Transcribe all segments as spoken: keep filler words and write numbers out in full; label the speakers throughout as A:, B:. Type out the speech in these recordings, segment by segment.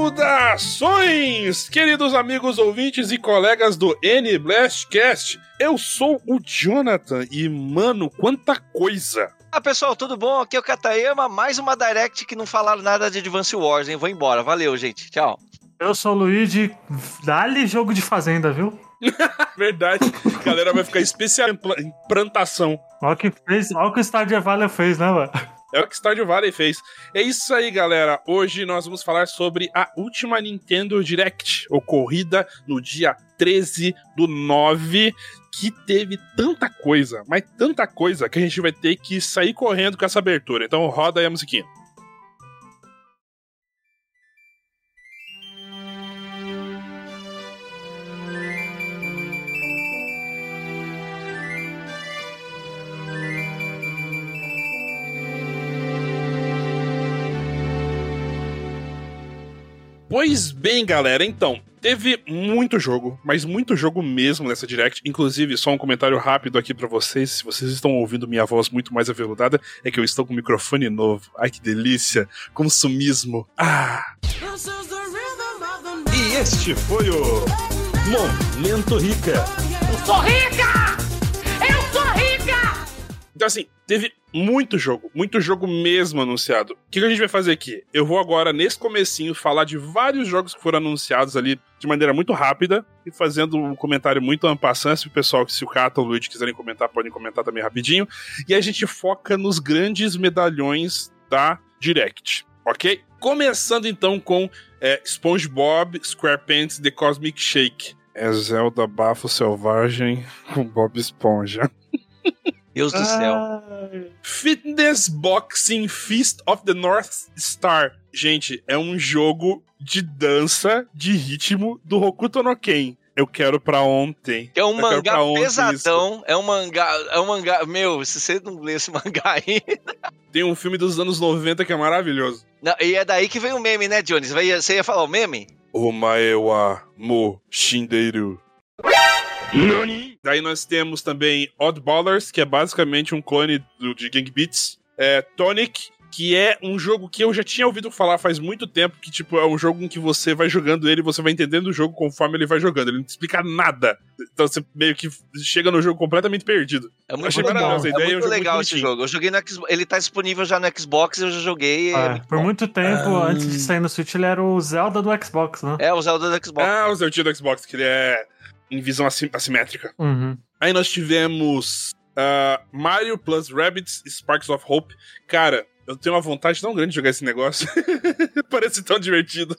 A: Saudações, queridos amigos ouvintes e colegas do N-Blastcast. Eu sou o Jonathan e, mano, quanta coisa.
B: Ah, pessoal, tudo bom? Aqui é o Katayama, mais uma Direct que não falaram nada de Advance Wars, hein? Vou embora, valeu, gente, tchau.
C: Eu sou o Luigi, dá-lhe jogo de fazenda, viu?
A: Verdade, a galera vai ficar especial em, pla- em plantação.
C: Olha o que fez, olha o que o Stardew Valley fez, né, mano?
A: É o que Stardew Valley fez. É isso aí, galera. Hoje nós vamos falar sobre a última Nintendo Direct, ocorrida no dia treze do nove, que teve tanta coisa, mas tanta coisa, que a gente vai ter que sair correndo com essa abertura. Então roda aí a musiquinha. Pois bem, galera, então, teve muito jogo, mas muito jogo mesmo nessa Direct. Inclusive, só um comentário rápido aqui pra vocês, se vocês estão ouvindo minha voz muito mais aveludada, é que eu estou com um microfone novo. Ai, que delícia, consumismo. Ah! E este foi o Momento Rica.
D: Eu sou rica! Eu sou rica!
A: Então, assim, teve muito jogo, muito jogo mesmo anunciado. O que a gente vai fazer aqui? Eu vou agora, nesse comecinho, falar de vários jogos que foram anunciados ali de maneira muito rápida e fazendo um comentário muito ampassant. Se o pessoal, se o Kata ou o Luigi quiserem comentar, podem comentar também rapidinho. E a gente foca nos grandes medalhões da Direct, ok? Começando então com é, SpongeBob SquarePants The Cosmic Shake. É Zelda Bafo Selvagem com Bob Esponja.
B: Deus do céu.
A: Fitness Boxing Fist of the North Star. Gente, é um jogo de dança de ritmo do Hokuto no Ken. Eu quero pra ontem.
B: É um
A: Eu
B: mangá pesadão.
A: isso.
B: É um mangá. É um mangá. Meu, se você não lê esse mangá aí.
A: Tem um filme dos anos noventa que é maravilhoso.
B: Não, e é daí que vem o meme, né, Jones? Você ia falar o meme?
A: Omae wa mo shinderu. Nani? Daí nós temos também Oddballers, que é basicamente um clone do, de Gang Beats. É, Tonic, que é um jogo que eu já tinha ouvido falar faz muito tempo, que tipo, é um jogo em que você vai jogando ele, você vai entendendo o jogo conforme ele vai jogando. Ele não te explica nada. Então você meio que chega no jogo completamente perdido.
B: É muito
A: Achei
B: legal,
A: maravilhosa a ideia,
B: é
A: é um
B: muito
A: jogo
B: legal
A: muito
B: esse
A: bonitinho.
B: jogo. Eu joguei no Xbox, ele tá disponível já no Xbox, eu já joguei.
C: É,
B: É muito
C: por
B: bom.
C: muito tempo,
A: Ah.
C: antes de sair no Switch, ele era o Zelda do Xbox, né?
B: É, o Zelda do Xbox.
A: Ah, o Zelda do Xbox, que ele é em visão assi- assimétrica.
C: Uhum.
A: Aí nós tivemos uh, Mario plus Rabbids Sparks of Hope. Cara, eu tenho uma vontade tão grande de jogar esse negócio. Parece tão divertido.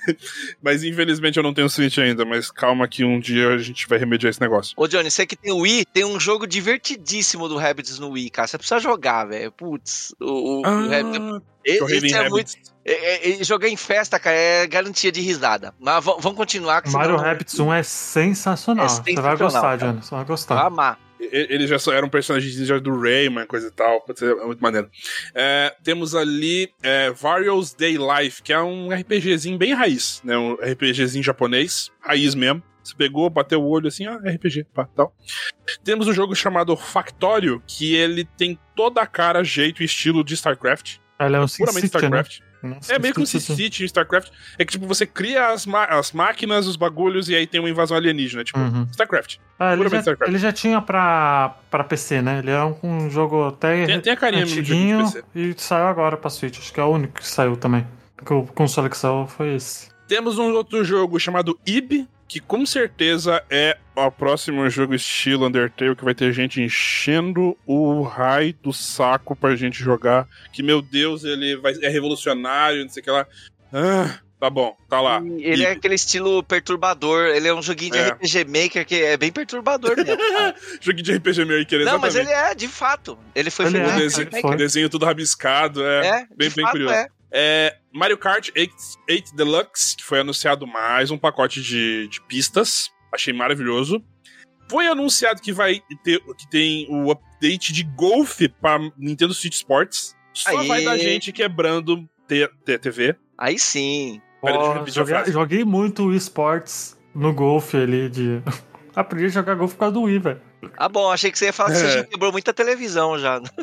A: Mas infelizmente eu não tenho Switch ainda. Mas calma que um dia a gente vai remediar esse negócio.
B: Ô, Johnny, você que tem o Wii, tem um jogo divertidíssimo do Rabbids no Wii, cara. Você precisa jogar, velho. Putz, o, o,
A: Ah,
B: o Rabbids... Esse,
A: Raven
B: esse é
A: Rabbids.
B: muito... É, é, é, jogar em festa, cara, é garantia de risada. Mas v- vamos continuar. Que
C: Mario
B: senão...
C: Rabbids um é sensacional.
B: É
C: Você vai
B: sensacional,
C: gostar,
B: cara.
C: Johnny. Você vai
B: Vai
C: gostar.
B: amar.
A: E- Eles já só eram personagens já do Rayman, coisa e tal. Pode ser muito maneiro. É, temos ali é, Various Day Life, que é um RPGzinho bem raiz, né? Um RPGzinho japonês, raiz mesmo. Você pegou, bateu o olho assim, ah, R P G, pá, tal. Temos um jogo chamado Factorio, que ele tem toda a cara, jeito e estilo de StarCraft.
C: Ele é um
A: Puramente
C: SimCity, né?
A: StarCraft.
C: Nossa,
A: É meio que um
C: SimCity.
A: SimCity em StarCraft. É que, tipo, você cria as, ma- as máquinas, os bagulhos, e aí tem uma invasão alienígena. Tipo,
C: Uhum.
A: StarCraft.
C: Ah, ele,
A: Puramente
C: já,
A: StarCraft.
C: ele já tinha pra, pra P C, né? Ele é um, um jogo até
A: Tem, tem a carinha mesmo de jogo
C: antiguinho
A: de P C.
C: e saiu agora pra Switch. Acho que é o único que saiu também. Porque o console que saiu foi esse.
A: Temos um outro jogo chamado Ib, que com certeza é o próximo jogo estilo Undertale, que vai ter gente enchendo o raio do saco pra gente jogar. Que, meu Deus, ele vai, é revolucionário, não sei o que lá. Ah, tá bom, tá lá.
B: E ele é
A: Ib.
B: aquele estilo perturbador. Ele é um joguinho de
A: É.
B: R P G Maker que é bem perturbador mesmo. cara.
A: Joguinho de R P G meio que
B: Não, mas
A: exatamente.
B: ele é, de fato. Ele foi
C: Ele
B: feito
C: é,
A: O
B: em
A: desenho,
B: R P G
C: foi.
B: Maker.
A: desenho tudo rabiscado, é,
B: É,
A: bem,
B: de
A: bem
B: fato
A: curioso.
B: é.
A: É, Mario Kart oito, oito Deluxe, que foi anunciado mais um pacote de, de pistas. Achei maravilhoso. Foi anunciado que vai ter que tem o update de Golf para Nintendo Switch Sports. Só
B: Aí.
A: vai dar gente quebrando T- T- TV.
B: Aí sim.
A: Pera, deixa eu
C: Ó,
A: repetir a
C: joguei,
A: frase.
C: joguei muito o esportes no golfe ali de... Aprendi a jogar golfe por causa do Wii, velho.
B: Ah, bom, achei que você ia falar que
A: É.
B: você já quebrou muita televisão já.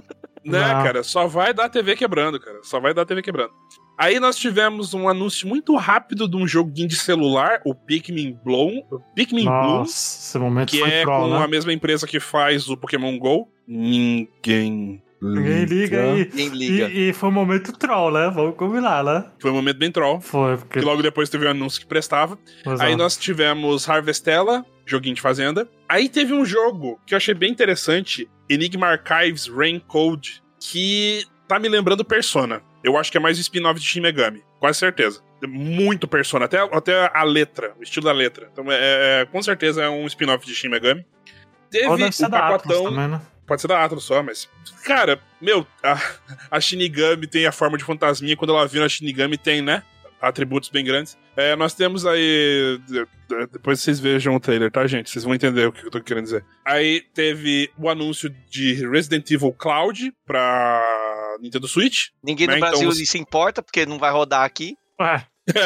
A: Né,
C: Não.
A: cara? Só vai dar T V quebrando, cara. Só vai dar T V quebrando. Aí nós tivemos um anúncio muito rápido de um joguinho de celular, o Pikmin Bloom. O Pikmin Bloom,
C: Nossa, esse momento
A: que
C: foi
A: é
C: troll,
A: com
C: né?
A: a mesma empresa que faz o Pokémon GO. Ninguém
C: Ninguém liga e,
B: Ninguém liga.
C: e, e foi um momento troll, né? Vamos combinar, né?
A: Foi um momento bem troll.
C: Foi, porque...
A: Que logo depois teve um anúncio que prestava.
C: Exato.
A: Aí nós tivemos Harvestella, joguinho de fazenda. Aí teve um jogo que eu achei bem interessante, Enigma Archives Rain Code, que tá me lembrando Persona. Eu acho que é mais o spin-off de Shin Megami, quase certeza. Muito Persona, até, até a letra, o estilo da letra. Então, é, é, com certeza é um spin-off de Shin Megami. Teve
C: Ou deve ser
A: o
C: da Atlas
A: pacotão...
C: também, né?
A: Pode ser da Atlas só, mas... Cara, meu, a, a Shinigami tem a forma de fantasminha. Quando ela vira a Shinigami, tem, né? Atributos bem grandes. É, nós temos aí... Depois vocês vejam o trailer, tá, gente? Vocês vão entender o que eu tô querendo dizer. Aí teve o anúncio de Resident Evil Cloud pra Nintendo Switch.
B: Ninguém
A: né?
B: no Brasil
A: Então,
B: se importa, porque não vai rodar aqui.
C: Ué,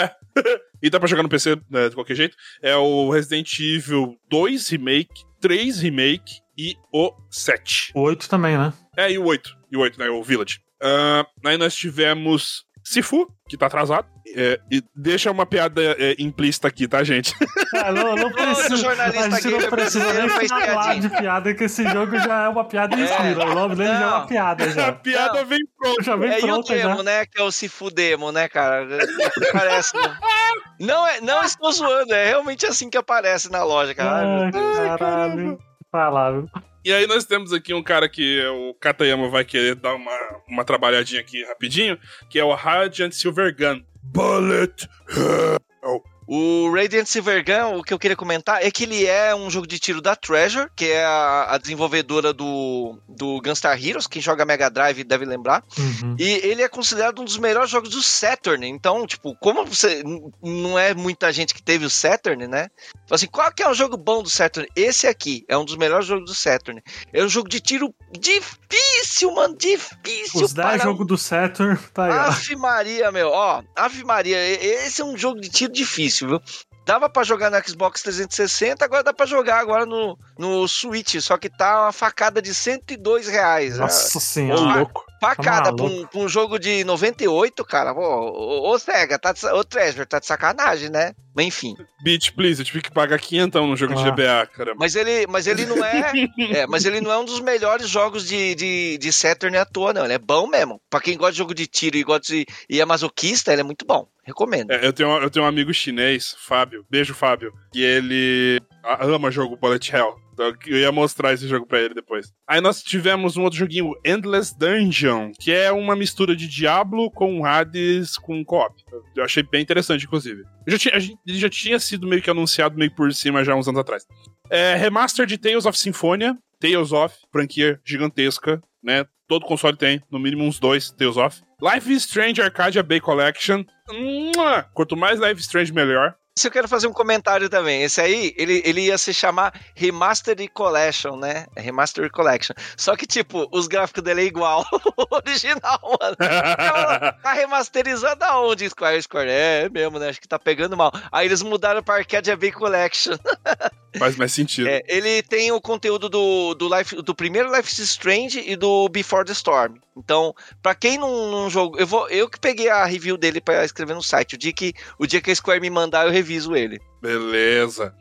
A: e dá pra jogar no P C, né, de qualquer jeito. É o Resident Evil dois Remake, três Remake e o sete.
C: o oito também, né?
A: É, e o oito. E o oito, né? O Village. Uh, aí nós tivemos Sifu, que tá atrasado. É, e deixa uma piada é, implícita aqui, tá, gente?
C: É, não, não precisa,
B: jornalista
C: a gente não
B: gamer
C: precisa nem
B: brasileiro fez
C: falar
B: piadinha.
C: de piada, que esse jogo já é uma piada em
B: É.
C: si, né? O nome dele já é uma
B: Não.
C: piada,
A: A
C: já.
A: piada
B: Não.
A: vem pronta.
C: Já vem
B: É, e o
C: pronta, já.
B: demo, né? Que é o Sifu Demo, né, cara? Parece. Não, é, não estou zoando, é realmente assim que aparece na loja, cara. Ai, meu
C: Ai,
B: Deus.
C: caralho. Vai lá, viu?
A: E aí nós temos aqui um cara que o Katayama vai querer dar uma, uma trabalhadinha aqui rapidinho, que é o Radiant Silver Gun. Bullet Hell.
B: O Radiant Silver Gun, o que eu queria comentar é que ele é um jogo de tiro da Treasure, que é a, a desenvolvedora do, do Gunstar Heroes. Quem joga Mega Drive deve lembrar.
C: Uhum.
B: E ele é considerado um dos melhores jogos do Saturn. Então, tipo, como você n- não é muita gente que teve o Saturn, né? Fala assim, qual que é um jogo bom do Saturn? Esse aqui é um dos melhores jogos do Saturn. É um jogo de tiro difícil, mano, difícil.
C: Os dez
B: para
C: jogos do Saturn, tá aí, ó.
B: Ave Maria, meu, ó, Ave Maria, e- esse é um jogo de tiro difícil, viu? Dava pra jogar no Xbox trezentos e sessenta, agora dá pra jogar agora no, no Switch, só que tá uma facada de cento e dois reais.
C: Nossa
A: Ô,
C: senhora.
A: louco.
B: Facada
C: Tá
B: pra um, pra um jogo de noventa e oito, cara. Ô, ô, ô Sega, tá de, sa- ô Treasure, tá de sacanagem, né? Mas enfim.
A: Beach, please, eu tive que pagar quinhentão no jogo de
C: Ah.
A: G B A, caramba.
B: Mas ele, mas ele não é, é. Mas ele não é um dos melhores jogos de, de, de Saturn à toa, não. Ele é bom mesmo. Pra quem gosta de jogo de tiro e gosta de. E é masoquista, ele é muito bom. Recomendo.
A: É, eu, tenho, eu tenho um amigo chinês, Fábio, beijo Fábio, que ele a- ama jogo Bullet Hell. Então eu ia mostrar esse jogo pra ele depois. Aí nós tivemos um outro joguinho, Endless Dungeon, que é uma mistura de Diablo com Hades com co-op. Eu achei bem interessante, inclusive. Eu já tinha, a gente- ele já tinha sido meio que anunciado meio por cima já uns anos atrás. É, remaster de Tales of Symphonia, Tales of, franquia gigantesca, né? Todo console tem, no mínimo uns dois Tales of. Life is Strange Arcadia Bay Collection. Mua! Quanto mais Life is Strange, melhor.
B: Isso eu quero fazer um comentário também. Esse aí, ele, ele ia se chamar Remastered Collection, né? Remastered Collection. Só que, tipo, os gráficos dele é igual ao original, mano. Ela tá remasterizando aonde, Square? Square é mesmo, né? Acho que tá pegando mal. Aí eles mudaram pra Arcadia Bay Collection.
A: Faz mais sentido.
B: É, ele tem o conteúdo do, do, Life, do primeiro Life is Strange e do Before the Storm. Então, pra quem não, não jogou... Eu, vou, eu que peguei a review dele pra escrever no site. O dia que, o dia que a Square me mandar, eu reviso ele.
A: Beleza.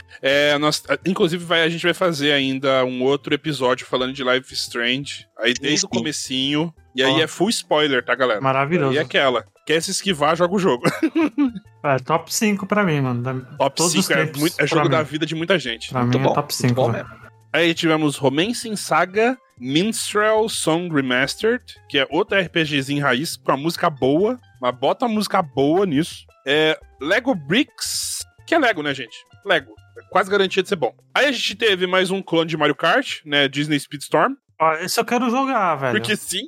A: É, nós, inclusive, vai, a gente vai fazer ainda um outro episódio falando de Life is Strange. Aí desde o comecinho. E aí
C: Ó.
A: é full spoiler, tá, galera?
C: Maravilhoso.
A: E aquela. Quer se esquivar, joga o jogo.
C: É, top cinco pra mim, mano. Da-
A: Top
C: Todos os
A: cinco é,
C: tempos,
A: muito- é
C: pra
A: jogo
C: mim.
A: da vida de muita gente.
C: Pra
B: Muito
C: mim
B: bom,
C: é top
B: muito
C: cinco.
B: bom
C: velho.
B: mesmo.
A: Aí tivemos Romancing Saga Minstrel Song Remastered, que é outro RPGzinho raiz, com a música boa, mas bota a música boa nisso. É Lego Bricks, que é Lego, né, gente? Lego. É quase garantia de ser bom. Aí a gente teve mais um clone de Mario Kart, né, Disney Speedstorm,
C: Ó, esse eu quero jogar, velho.
A: porque sim.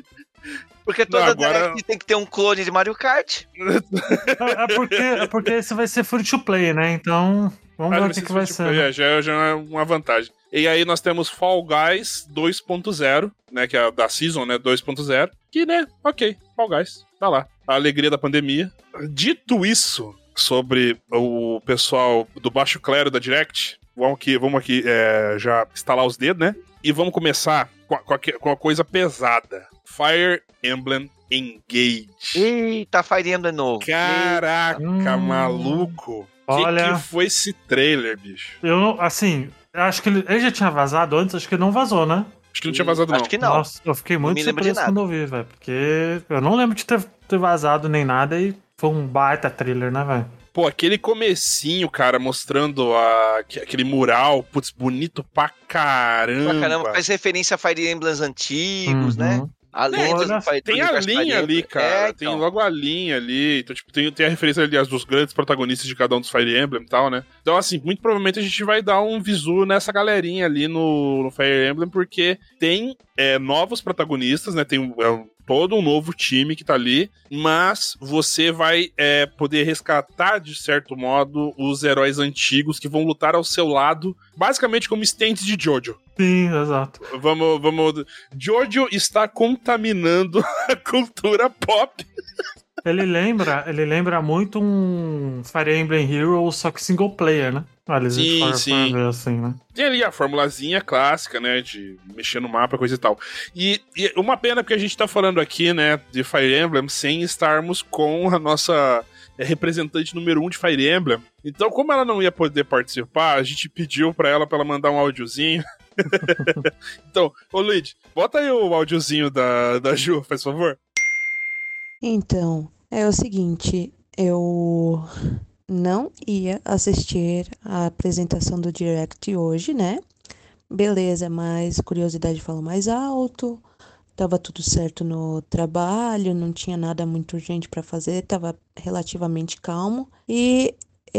B: Porque toda
A: Não, agora-
B: Direct tem que ter um clone de Mario Kart.
C: É, é porque, é porque esse vai ser free to play, né? Então, vamos ver o que, que vai ser. né?
A: É, já, já é uma vantagem. E aí nós temos Fall Guys dois ponto zero, né, que é a da Season, né, dois ponto zero, que, né, ok, Fall Guys, tá lá. A alegria da pandemia. Dito isso, sobre o pessoal do baixo clero da Direct, vamos aqui, vamos aqui é, já instalar os dedos, né, e vamos começar com a, com a, com a coisa pesada. Fire Emblem Engage.
B: Eita, Fire Emblem novo.
A: Caraca,
C: Hum.
A: maluco.
C: Olha-
A: Que que foi esse trailer, bicho?
C: Eu, não- assim, eu acho que ele, ele já tinha vazado antes, acho que ele não vazou, né?
A: Acho que não tinha vazado,
B: Acho
A: não.
B: que não.
C: Nossa, eu fiquei muito
B: me lembro de
C: surpreso
B: nada.
C: quando eu vi, velho. Porque eu não lembro de ter, ter vazado nem nada e foi um baita thriller, né, velho?
A: Pô, aquele comecinho, cara, mostrando a, aquele mural, putz, bonito pra caramba.
B: Pra caramba, faz referência a Fire Emblems antigos,
C: Uhum.
B: né? A lenda
C: olha,
B: do Fire
A: Tem
B: do
A: a
B: universo
A: linha
B: Fire
A: ali,
B: Emblem.
A: cara.
B: É,
A: Tem
B: então.
A: logo a linha ali. Então, tipo, tem, tem a referência, aliás, dos grandes protagonistas de cada um dos Fire Emblem e tal, né? Então, assim, muito provavelmente a gente vai dar um visu nessa galerinha ali no, no Fire Emblem, porque tem é, novos protagonistas, né? Tem um, é, um- todo um novo time que tá ali, mas você vai é, poder resgatar, de certo modo, os heróis antigos que vão lutar ao seu lado, basicamente como stands de Jojo.
C: Sim, exato.
A: Vamos, vamos. Jojo está contaminando a cultura pop.
C: Ele lembra, ele lembra muito um Fire Emblem Heroes, só que single player, né? Olha, se a gente
A: Sim,
C: for- for
A: sim.
C: ver assim, né?
A: Tem ali a formulazinha clássica, né, de mexer no mapa, coisa e tal. E, e uma pena porque a gente tá falando aqui, né, de Fire Emblem sem estarmos com a nossa é, representante número um de Fire Emblem. Então, como ela não ia poder participar, a gente pediu pra ela, pra ela mandar um áudiozinho. Então, ô Luigi, bota aí o áudiozinho da, da Ju, faz favor.
E: Então, é o seguinte, eu não ia assistir a apresentação do Direct hoje, né? Beleza, mas curiosidade fala mais alto. Tava tudo certo no trabalho, não tinha nada muito urgente para fazer, tava relativamente calmo. E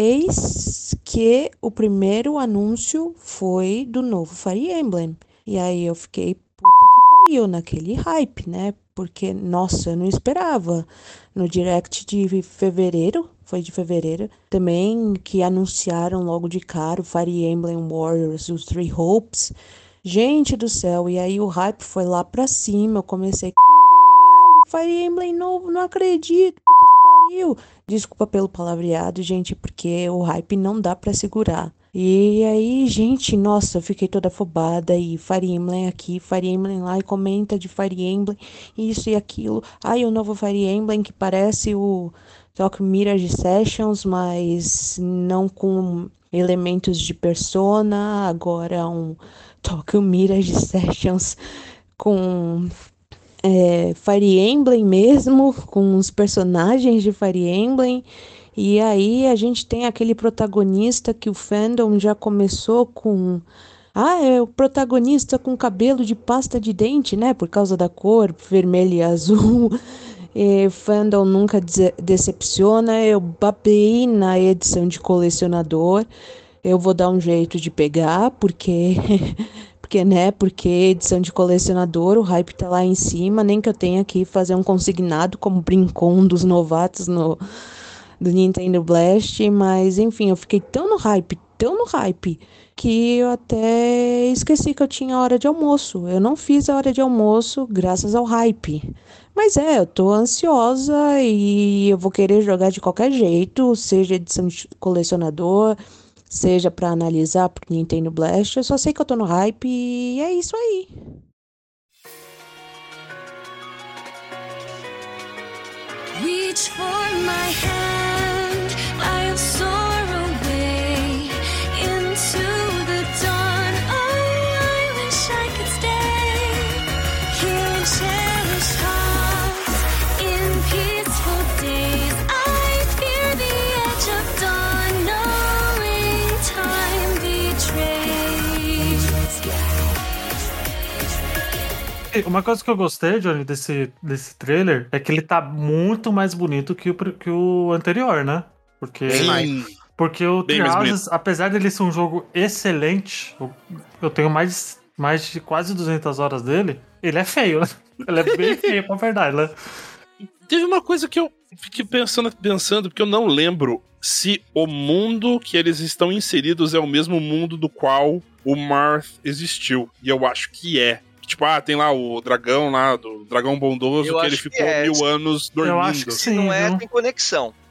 E: eis que o primeiro anúncio foi do novo Fire Emblem. E aí eu fiquei puta que pariu naquele hype, né? Porque, nossa, eu não esperava. No Direct de fevereiro, foi de fevereiro, também que anunciaram logo de cara o Fire Emblem Warriors, os Three Hopes. Gente do céu, e aí o hype foi lá pra cima, eu comecei, caralho, Fire Emblem novo, não acredito, puta que pariu. Desculpa pelo palavreado, gente, porque o hype não dá pra segurar. E aí, gente, nossa, eu fiquei toda afobada e Fire Emblem aqui, Fire Emblem lá, e comenta de Fire Emblem, isso e aquilo. Ai, o novo Fire Emblem que parece o Tokyo Mirage Sessions, mas não com elementos de Persona, agora um Tokyo Mirage Sessions com é, Fire Emblem mesmo, com os personagens de Fire Emblem. E aí a gente tem aquele protagonista que o fandom já começou com... Ah, é o protagonista com cabelo de pasta de dente, né? Por causa da cor vermelho e azul. E fandom nunca de- decepciona. Eu babei na edição de colecionador. Eu vou dar um jeito de pegar, porque... porque, né? Porque edição de colecionador, o hype tá lá em cima. Nem que eu tenha que fazer um consignado como brincou um dos novatos no... do Nintendo Blast, mas enfim, eu fiquei tão no hype, tão no hype, que eu até esqueci que eu tinha hora de almoço. Eu não fiz a hora de almoço graças ao hype. Mas é, eu tô ansiosa e eu vou querer jogar de qualquer jeito, seja edição de colecionador, seja pra analisar pro Nintendo Blast. Eu só sei que eu tô no hype e é isso aí.
F: Reach for my hand, I'll soar away into the dawn. Oh, I wish I could stay here and cherish hearts in peaceful days. I fear the edge of dawn, knowing time betrays.
C: Uma coisa que eu gostei, Johnny, desse, desse trailer é que ele tá muito mais bonito que o, pr- que o anterior, né? Porque,
A: Sim.
C: porque o
A: Bem mais
C: Trials, apesar dele ser um jogo excelente, eu, eu tenho mais, mais de quase duzentas horas dele, ele é feio, né? Ele é bem feio, pra verdade, né?
A: Teve uma coisa que eu fiquei pensando, pensando, porque eu não lembro se o mundo que eles estão inseridos é o mesmo mundo do qual o Marth existiu. E eu acho que é. Tipo, ah, tem lá o dragão lá, do dragão bondoso,
B: Eu
A: que ele
B: acho que
A: ficou
B: é.
A: mil anos dormindo.
C: Eu acho que
B: Se
C: sim,
B: não é,
C: viu?
B: tem conexão.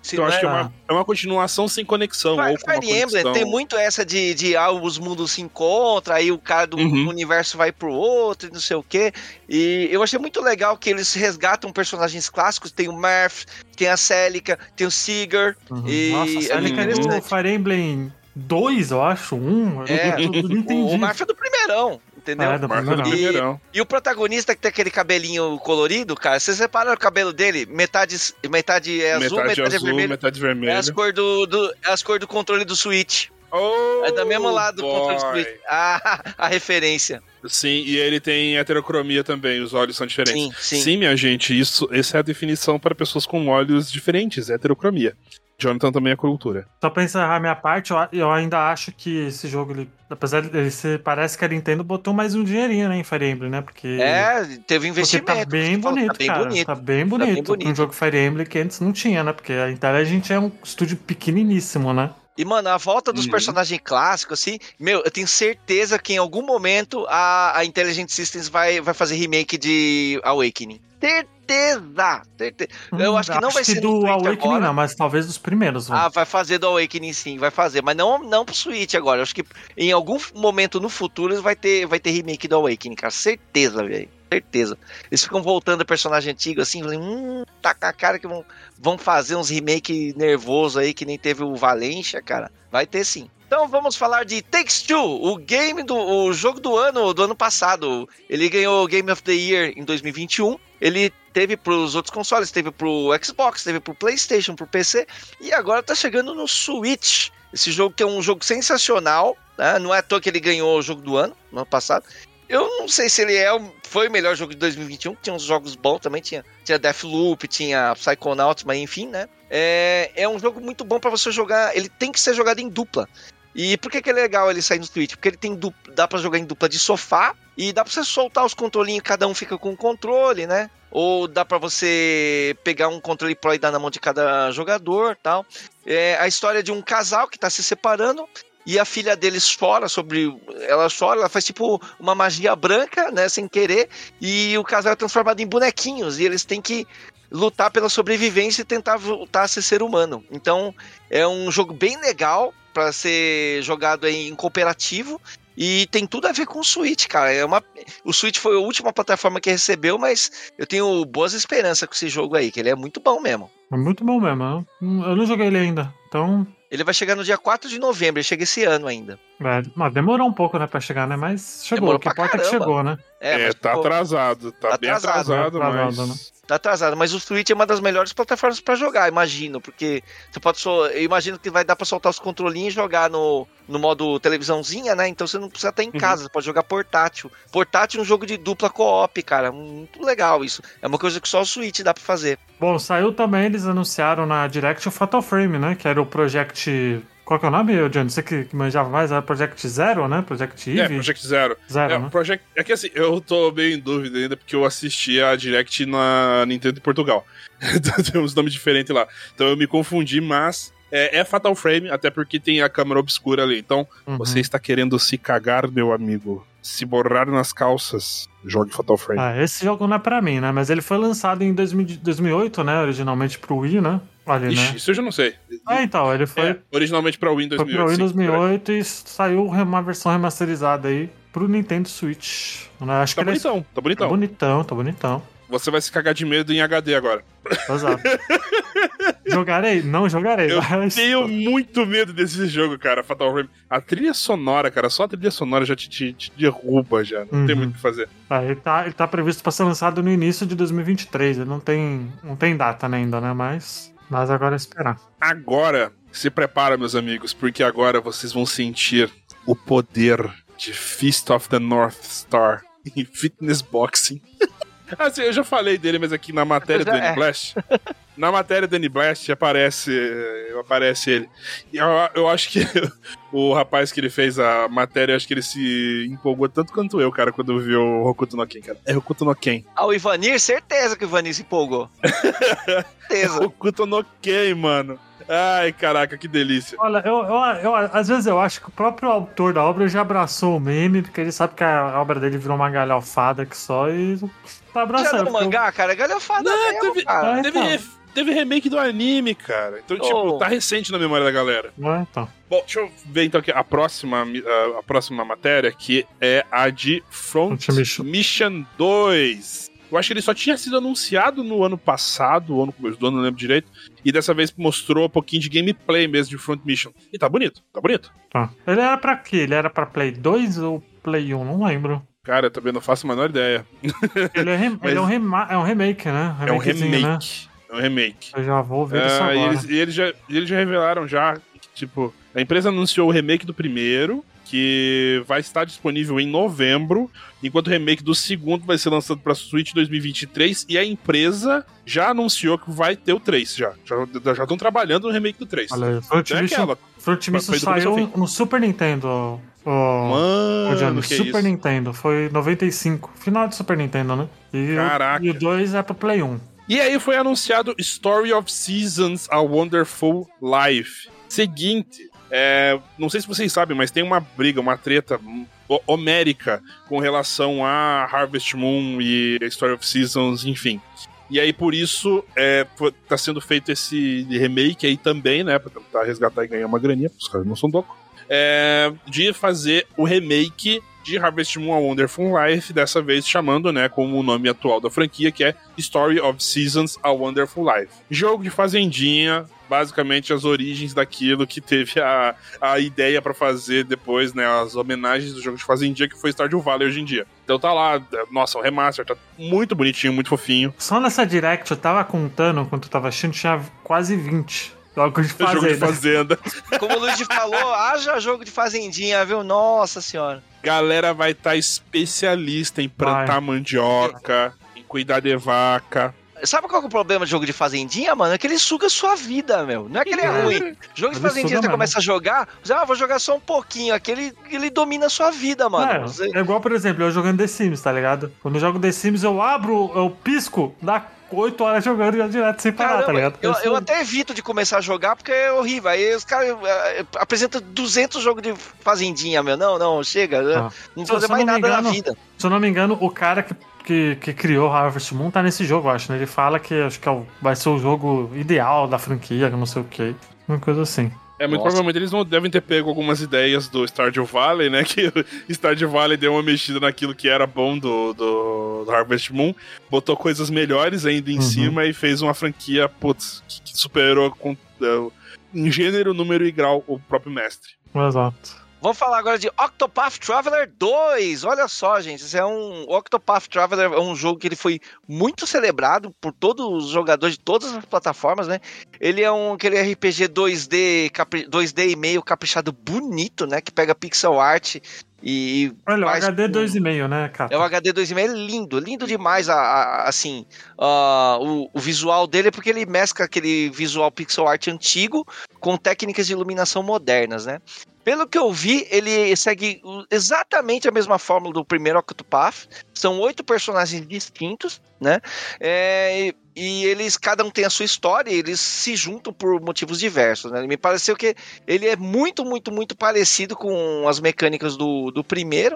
B: Se
A: Então
B: não
A: acho que é
B: é-
A: uma, é uma continuação sem conexão.
B: Fire
A: ou com uma
B: Fire Emblem
A: conexão.
B: tem muito essa de, de ah, os mundos se encontram, aí o cara do
A: Uhum.
B: universo vai pro outro e não sei o quê. E eu achei muito legal que eles resgatam personagens clássicos. Tem o Marth, tem a Celica, tem o Sigurd.
C: Uhum.
B: E
C: Nossa,
B: é
C: sério
B: muito
C: que era do
B: interessante.
C: Fire Emblem dois, eu acho, um. Eu
B: É,
C: não, eu não entendi.
B: O Marth é do primeirão, entendeu?
C: É, do
A: Marca do
C: primeirão.
A: primeirão.
B: E o protagonista que tem aquele cabelinho colorido, cara, você separa o cabelo dele, metade, metade é azul,
A: Metade,
B: metade,
A: azul,
B: é vermelho.
A: metade
B: É
A: vermelho.
B: as cores do, do, é as cores do controle do Switch.
A: Oh,
B: É do mesmo lado do controle do
A: boy.
B: Switch. Ah, a referência.
A: Sim, e ele tem heterocromia também, os olhos são diferentes.
B: Sim, sim.
A: minha gente, isso, essa é a definição para pessoas com olhos diferentes, heterocromia. Jonathan também é cultura.
C: Só pra encerrar a minha parte, eu, eu ainda acho que esse jogo, ele, apesar de ele ser, parece que a Nintendo botou mais um dinheirinho, né, em Fire Emblem, né? Porque,
B: É, teve
C: porque
B: investimento.
C: tá bem
B: Você fala,
C: bonito,
B: tá bem
C: cara.
B: bonito.
C: Tá bem
B: bem
C: bonito.
B: bonito.
C: Um jogo Fire Emblem que antes não tinha, né? Porque a Intelligent é um estúdio pequeniníssimo, né?
B: E, mano, a volta dos
A: Uhum.
B: personagens clássicos, assim, meu, eu tenho certeza que em algum momento a, a Intelligent Systems vai, vai fazer remake de Awakening. Certeza! certeza. Eu
C: Hum,
B: acho que não vai ser no
C: do
B: Switch
C: Awakening
B: agora.
C: não, mas talvez dos primeiros.
B: Ah, vai fazer do Awakening sim, vai fazer. Mas não, não pro Switch agora. Eu acho que em algum momento no futuro vai ter, vai ter remake do Awakening, cara. Certeza, velho. Certeza. Eles ficam voltando a personagem antigo assim, falando, hum, tá com a cara que vão, vão fazer uns remake nervoso aí, que nem teve o Valencia, cara. Vai ter sim. Então vamos falar de Takes Two, o game do o jogo do ano do ano passado. Ele ganhou o Game of the Year em dois mil e vinte e um. Ele teve pros outros consoles, teve pro Xbox, teve pro PlayStation, pro P C e agora tá chegando no Switch. Esse jogo que é um jogo sensacional, né? Não é à toa que ele ganhou o jogo do ano, no ano passado. Eu não sei se ele é, o- foi o melhor jogo de dois mil e vinte e um, tinha uns jogos bons também, tinha, tinha Deathloop, tinha Psychonauts, mas enfim, né? É, é um jogo muito bom pra você jogar, ele tem que ser jogado em dupla. E por que que é legal ele sair no Switch? Porque ele tem dupla, dá pra jogar em dupla de sofá e dá pra você soltar os controlinhos, cada um fica com um controle, né? Ou dá pra você pegar um controle Pro e dar na mão de cada jogador, tal. É a história de um casal que tá se separando e a filha deles chora sobre... Ela chora, ela faz tipo uma magia branca, né, sem querer, e o casal é transformado em bonequinhos e eles têm que lutar pela sobrevivência e tentar voltar a ser ser humano. Então é um jogo bem legal pra ser jogado aí em cooperativo e tem tudo a ver com o Switch, cara. É uma... O Switch foi a última plataforma que recebeu, mas eu tenho boas esperanças com esse jogo aí, que ele é muito bom mesmo.
C: É muito bom mesmo. Eu não- eu não joguei ele ainda. Então,
B: Ele vai chegar no dia quatro de novembro, ele chega esse ano ainda.
C: é, mas demorou um pouco, né, pra chegar, né? Mas chegou.
B: Demorou
C: O que
B: pra
C: importa é que
B: caramba.
C: chegou, né?
A: É,
B: mas,
A: tá
B: pô,
A: atrasado, tá,
B: tá
A: bem
B: atrasado,
A: atrasado,
C: né?
A: mas...
C: Atrasado, né?
B: Tá atrasado, mas o Switch é uma das melhores plataformas pra jogar, imagino, porque você pode só, eu imagino que vai dar pra soltar os controlinhos e jogar no, no modo televisãozinha, né? Então você não precisa estar em casa, você pode jogar portátil. Portátil é um jogo de dupla co-op, cara, muito legal isso. É uma coisa que só o Switch dá pra fazer.
C: Bom, saiu também, eles anunciaram na Direct o Fatal Frame, né? Que era o Project... Qual que é o nome, Johnny? Você que que manjava mais, era Project Zero, né? Project Eve?
A: É, Project Zero.
C: Zero,
A: É,
C: né?
A: Project... é que assim, eu tô meio em dúvida ainda, porque eu assisti a Direct na Nintendo de Portugal. Então tem uns nomes diferentes lá. Então eu me confundi, mas é, é Fatal Frame, até porque tem a câmera obscura ali. Então,
C: Uhum.
A: você está querendo se cagar, meu amigo. Se borrar nas calças, jogue Fatal Frame.
C: Ah, esse jogo não é pra mim, né? Mas ele foi lançado em dois mil, dois mil e oito, né? Originalmente pro Wii, né? Olha,
A: Ixi,
C: né?
A: isso eu já não sei.
C: Ah, então, ele foi,
A: É, originalmente pra Wii em
C: foi
A: dois mil e
C: pro
A: oito.
C: Wii em
A: sim,
C: dois mil e oito e saiu uma versão remasterizada aí pro Nintendo Switch. Né? Acho
A: Tá
C: que ele
A: bonitão, tá
C: é... Tá
A: bonitão.
C: bonitão, tá bonitão.
A: Você vai se cagar de medo em H D agora.
C: Exato. Jogarei? Não jogarei.
A: Eu
C: mas...
A: tenho muito medo desse jogo, cara, Fatal Frame. A trilha sonora, cara, só a trilha sonora já te, te- te derruba, já. Não tem
C: Uhum.
A: muito o que fazer.
C: Ah, ele, tá, ele tá previsto pra ser lançado no início de dois mil e vinte e três. Ele não tem, não tem data né, ainda, né? Mas, mas agora é esperar.
A: Agora, se prepara, meus amigos, porque agora vocês vão sentir o poder de Fist of the North Star em Fitness Boxing. Assim, eu já falei dele, mas aqui na matéria do
B: Já é.
A: N-Blast, na matéria do N-Blast aparece, aparece ele. E eu, eu acho que o rapaz que ele fez a matéria, acho que ele se empolgou tanto quanto eu, cara, quando viu o Hokuto no Ken, cara. É Hokuto no Ken.
B: Ah, o Ivanir, certeza que o Ivanir se empolgou. Certeza.
A: Hokuto no Ken, mano. Ai, caraca, que delícia.
C: Olha, eu, eu, eu- às vezes eu acho que o próprio autor da obra já abraçou o meme, porque ele sabe que a obra dele virou uma galhafada que só e tá
B: Já
C: abraçando.
B: no
C: porque
B: mangá, cara, é galhofada
A: Não,
B: mesmo,
A: teve,
B: cara.
C: Ah,
A: teve,
C: então.
A: ref- teve remake do anime, cara. Então,
B: Oh.
A: tipo, tá recente na memória da galera.
C: Ah, então.
A: Bom, deixa eu ver então aqui a próxima, a, a próxima matéria, que é a de Front
C: Front Mission.
A: Mission dois. Eu acho que ele só tinha sido anunciado no ano passado, ou no começo do ano, não lembro direito. E dessa vez mostrou um pouquinho de gameplay mesmo de Front Mission. E tá bonito, tá bonito.
C: Tá. Ele era pra quê? Ele era pra Play dois ou Play um? Não lembro.
A: Cara, eu também não faço a menor ideia.
C: Ele é, rem-
A: Mas-
C: ele é, um, rema- é um remake, né?
A: É um
C: Remakezinho, né?
A: remake. É um remake.
C: Eu já vou ver
A: Ah,
C: isso
A: e
C: agora.
A: eles, e eles já, e eles já revelaram já que, tipo, a empresa anunciou o remake do primeiro, que vai estar disponível em novembro, enquanto o remake do segundo vai ser lançado para Switch dois mil e vinte e três, e a empresa já anunciou que vai ter o três, já. Já já estão trabalhando no remake do três.
C: Olha aí, Front
A: É
C: Mission,
A: aquela.
C: Front Mission
A: Foi do começo ao
C: saiu
A: fim.
C: no Super Nintendo. O,
A: Mano,
C: o Gianni,
A: que
C: Super
A: isso.
C: Nintendo. Foi noventa e cinco. Final de Super Nintendo, né? E,
A: Caraca.
C: O, e o dois é pro Play um.
A: E aí foi anunciado Story of Seasons, A Wonderful Life. Seguinte, é, não sei se vocês sabem, mas tem uma briga, uma treta ho- homérica com relação a Harvest Moon e a Story of Seasons, enfim. E aí, por isso, é, foi- tá sendo feito esse remake aí também, né? Pra tentar resgatar e ganhar uma graninha, porque os caras não são loucos. É, de fazer o remake de Harvest Moon A Wonderful Life, dessa vez chamando, né, como o nome atual da franquia, que é Story of Seasons A Wonderful Life. Jogo de fazendinha, basicamente as origens daquilo que teve a, a ideia pra fazer depois, né, as homenagens do jogo de fazendinha, que foi Stardew Valley hoje em dia. Então tá lá, nossa, o remaster tá muito bonitinho, muito fofinho.
C: Só nessa Direct, eu tava contando, quando eu tava achando, tinha quase vinte jogos de
A: É jogo de
C: fazenda.
A: fazenda.
B: Como o Luigi falou, haja jogo de fazendinha, viu? Nossa senhora.
A: Galera vai estar especialista em plantar
C: Vai.
A: mandioca, em cuidar de vaca.
B: Sabe qual que é o problema de jogo de fazendinha, mano? É que ele suga sua vida, meu. Não é que ele é
C: É.
B: ruim. Jogo de
C: Ele
B: fazendinha,
C: suga
B: você
C: mesmo.
B: começa a jogar, você, ah, vou jogar só um pouquinho. Aqui ele, ele domina a sua vida, mano. Você-
C: É, é igual, por exemplo, eu jogando The Sims, tá ligado? Quando eu jogo The Sims, eu abro, eu pisco, dá oito horas jogando já direto sem parar, tá
B: Caramba,
C: ligado?
B: eu,
C: sou-
B: eu até evito de começar a jogar porque é horrível. Aí os caras eh, apresentam duzentos jogos de fazendinha, meu. Não, não, chega.
C: Ah.
B: Não
C: Se-
B: vou fazer
C: se eu
B: mais
C: não me
B: nada na
C: engano,
B: vida.
C: Se eu não me engano, o cara que, que, que criou Harvest Moon tá nesse jogo, eu acho, né? Ele fala que acho que é o- vai ser o jogo ideal da franquia, que não sei o que. Uma coisa assim.
A: É, muito
B: Nossa.
A: provavelmente eles não devem ter pego algumas ideias do Stardew Valley, né? Que o Stardew Valley deu uma mexida naquilo que era bom do, do, do Harvest Moon, botou coisas melhores ainda em
C: Uhum.
A: cima e fez uma franquia, putz, que, que superou com, uh, em gênero, número e grau o próprio mestre.
C: Exato.
B: Vamos falar agora de Octopath Traveler dois. Olha só, gente, esse é um o Octopath Traveler é um jogo que ele foi muito celebrado por todos os jogadores de todas as plataformas, né? Ele é um aquele R P G dois D, capri, dois D e meio caprichado bonito, né? Que pega pixel art e
C: Olha, o
B: faz
C: H D
B: com-
C: dois e meio, né, cara?
B: É o H D dois e meio, é lindo, lindo demais, a, a- assim, ah, o, o visual dele é porque ele mescla aquele visual pixel art antigo com técnicas de iluminação modernas, né? Pelo que eu vi, ele segue o- exatamente a mesma fórmula do primeiro Octopath. São oito personagens distintos, né? É, e, e eles, cada um tem a sua história e eles se juntam por motivos diversos, né? Me pareceu que ele é muito, muito, muito parecido com as mecânicas do, do primeiro.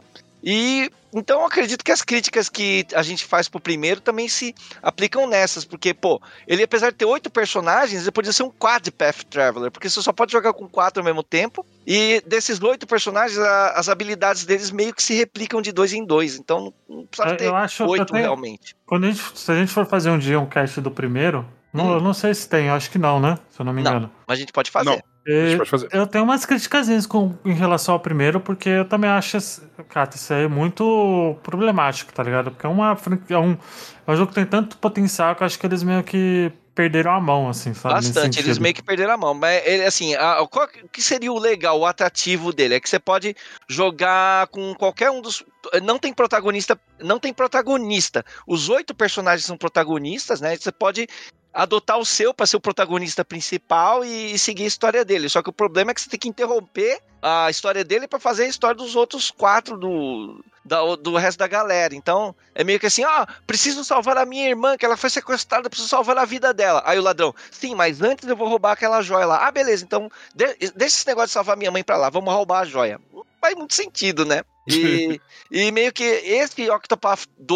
B: E então eu acredito que as críticas que a gente faz pro primeiro também se aplicam nessas, porque, pô, ele apesar de ter oito personagens, ele podia ser um quadpath traveler, porque você só pode jogar com quatro ao mesmo tempo, e desses oito personagens, a- as habilidades deles meio que se replicam de dois em dois, então não precisava
C: É,
B: ter
C: eu acho- eu
B: oito
C: tenho-
B: realmente.
C: Quando a gente, se a gente for fazer um dia um cast do primeiro, não,
B: Hum.
C: eu não sei se tem, eu acho que não, né? Se eu não me
B: Não.
C: engano.
B: Mas a gente pode fazer.
A: Não. A gente
C: E
A: pode fazer.
C: eu tenho umas criticazinhas com, em relação ao primeiro, porque eu também acho, esse- cara, isso aí é muito problemático, tá ligado? Porque é, uma, franquia- é, um, é um jogo que tem tanto potencial que eu acho que eles meio que perderam a mão, assim, sabe? Nesse
B: Bastante, eles
C: sentido.
B: meio que perderam a mão. Mas ele, assim, a- qual- o que seria o legal, o atrativo dele? É que você pode jogar com qualquer um dos. Não tem protagonista. Não tem protagonista. Os oito personagens são protagonistas, né? Você pode adotar o seu para ser o protagonista principal e, e seguir a história dele. Só que o problema é que você tem que interromper a história dele para fazer a história dos outros quatro do, da- do resto da galera. Então, é meio que assim, ó, preciso salvar a minha irmã, que ela foi sequestrada, preciso salvar a vida dela. Aí o ladrão, sim, mas antes eu vou roubar aquela joia lá. Ah, beleza, então de- deixa esse negócio de salvar minha mãe pra lá, vamos roubar a joia. Não faz muito sentido, né? E, e meio que esse Octopath dois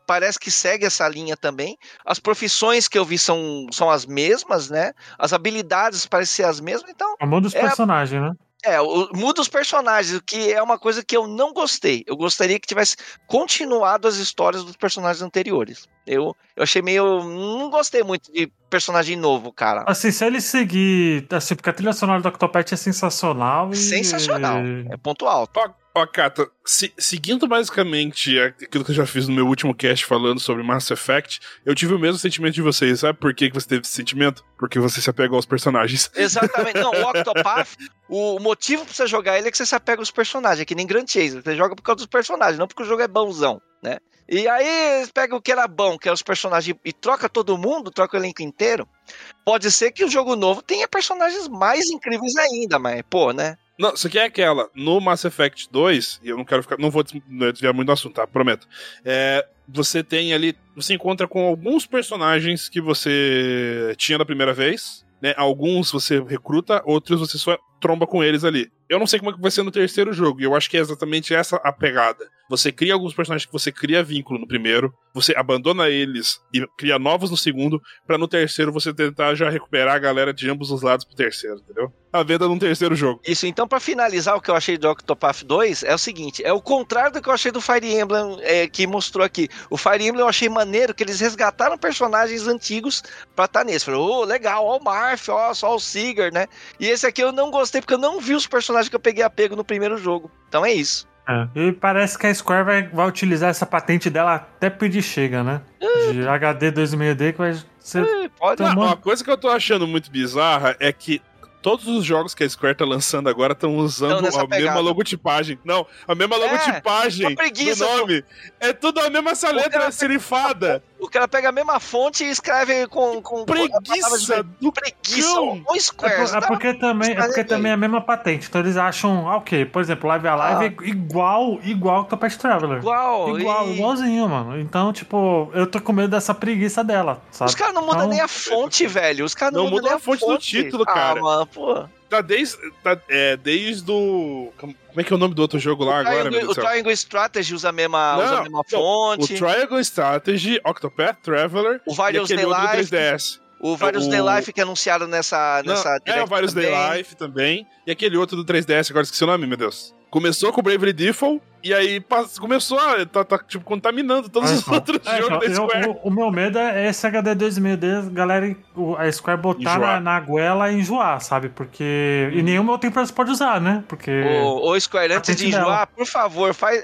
B: parece que segue essa linha também. As profissões que eu vi são, são as mesmas, né? As habilidades parecem ser as mesmas, então...
C: É o mundo dos
B: é,
C: personagens, né?
B: É, o, muda os personagens, o que é uma coisa que eu não gostei. Eu gostaria que tivesse continuado as histórias dos personagens anteriores. Eu, eu achei meio... Não gostei muito de personagem novo, cara.
C: Assim, se ele seguir... Assim, porque a trilha sonora do Octopath é sensacional e...
B: Sensacional. É ponto alto.
A: Ó, ó Kata, se, seguindo basicamente aquilo que eu já fiz no meu último cast falando sobre Mass Effect, eu tive o mesmo sentimento de vocês. Sabe por que que você teve esse sentimento? Porque você se apegou aos personagens.
B: Exatamente. Não, o Octopath, o motivo pra você jogar ele é que você se apega aos personagens, é que nem Grand Chase. Você joga por causa dos personagens, não porque o jogo é bonzão, né? E aí eles pegam o que era bom, que é os personagens, e troca todo mundo, troca o elenco inteiro. Pode ser que o jogo novo tenha personagens mais incríveis ainda, mas, pô, né?
A: Não, isso aqui é aquela. No Mass Effect dois, e eu não quero ficar. Não vou desviar muito do assunto, tá? Prometo. É, você tem ali. Você encontra com alguns personagens que você tinha da primeira vez, né? Alguns você recruta, outros você só tromba com eles ali. Eu não sei como é que vai ser no terceiro jogo, e eu acho que é exatamente essa a pegada. Você cria alguns personagens que você cria vínculo no primeiro, você abandona eles e cria novos no segundo, pra no terceiro você tentar já recuperar a galera de ambos os lados pro terceiro, entendeu? A venda num terceiro jogo.
B: Isso, então pra finalizar o que eu achei do Octopath dois, é o seguinte, é o contrário do que eu achei do Fire Emblem é, que mostrou aqui. O Fire Emblem eu achei maneiro que eles resgataram personagens antigos pra estar tá nesse. Falei, ô, oh, legal, ó o Marth, ó, só o Sigurd, né? E esse aqui eu não gostei porque eu não vi os personagens que eu peguei apego no primeiro jogo. Então é isso.
C: É, e parece que a Square vai, vai utilizar essa patente dela até pedir chega, né? De H D dois mil D que vai ser...
B: É, pode.
A: Não, uma coisa que eu tô achando muito bizarra é que todos os jogos que a Square tá lançando agora estão usando a
B: pegada.
A: mesma logotipagem. Não, a mesma logotipagem do nome. É tudo a mesma essa letra serifada.
B: O cara pega a mesma fonte e escreve com... com
A: preguiça
B: com
A: do
B: preguiça.
A: cão.
B: O Square,
C: É, por, é
B: tá?
C: porque também é porque também é a mesma patente. Então eles acham, ah, ok, por exemplo, Live Alive
B: Ah.
C: é igual, igual que o Past Traveler.
B: Igual.
C: Igual,
B: e...
C: igualzinho, mano. Então, tipo, eu tô com medo dessa preguiça dela, sabe?
B: Os caras não mudam
C: Então,
B: nem a fonte, velho. Os caras não,
A: Não
B: mudam
A: mudam
B: nem
A: a fonte do título, cara.
B: Ah, mano, pô.
A: Tá desde, tá, é, desde o... Como é que é o nome do outro jogo lá
B: o
A: agora,
B: Triangle,
A: meu Deus
B: o
A: do céu?
B: Triangle Strategy usa a mesma,
A: Não,
B: usa a mesma
A: não,
B: fonte.
A: O Triangle Strategy, Octopath Traveler
B: O
A: e
B: Various
A: aquele outro do
B: Day
A: três D S.
B: O Various
A: o...
B: Day Life que anunciaram nessa,
A: Não,
B: nessa
A: é o Various
B: também.
A: Day Life também. E aquele outro do três D S, agora esqueci o nome, meu Deus. Começou com o Bravely Default, e aí começou a tá, tá, tipo, contaminando todos
C: Ah,
A: os
C: então.
A: outros
C: É,
A: jogos
C: então,
A: da
C: eu-
A: Square.
C: o, o meu medo é esse H D dois mil D, galera, o- a Square botar na,
A: Enjoar.
C: na goela e enjoar, sabe? Porque. E nenhum meu tempo você pode usar, né? Porque.
B: Ô, ô, Square, antes de
C: Patente dela.
B: enjoar, por favor, faz,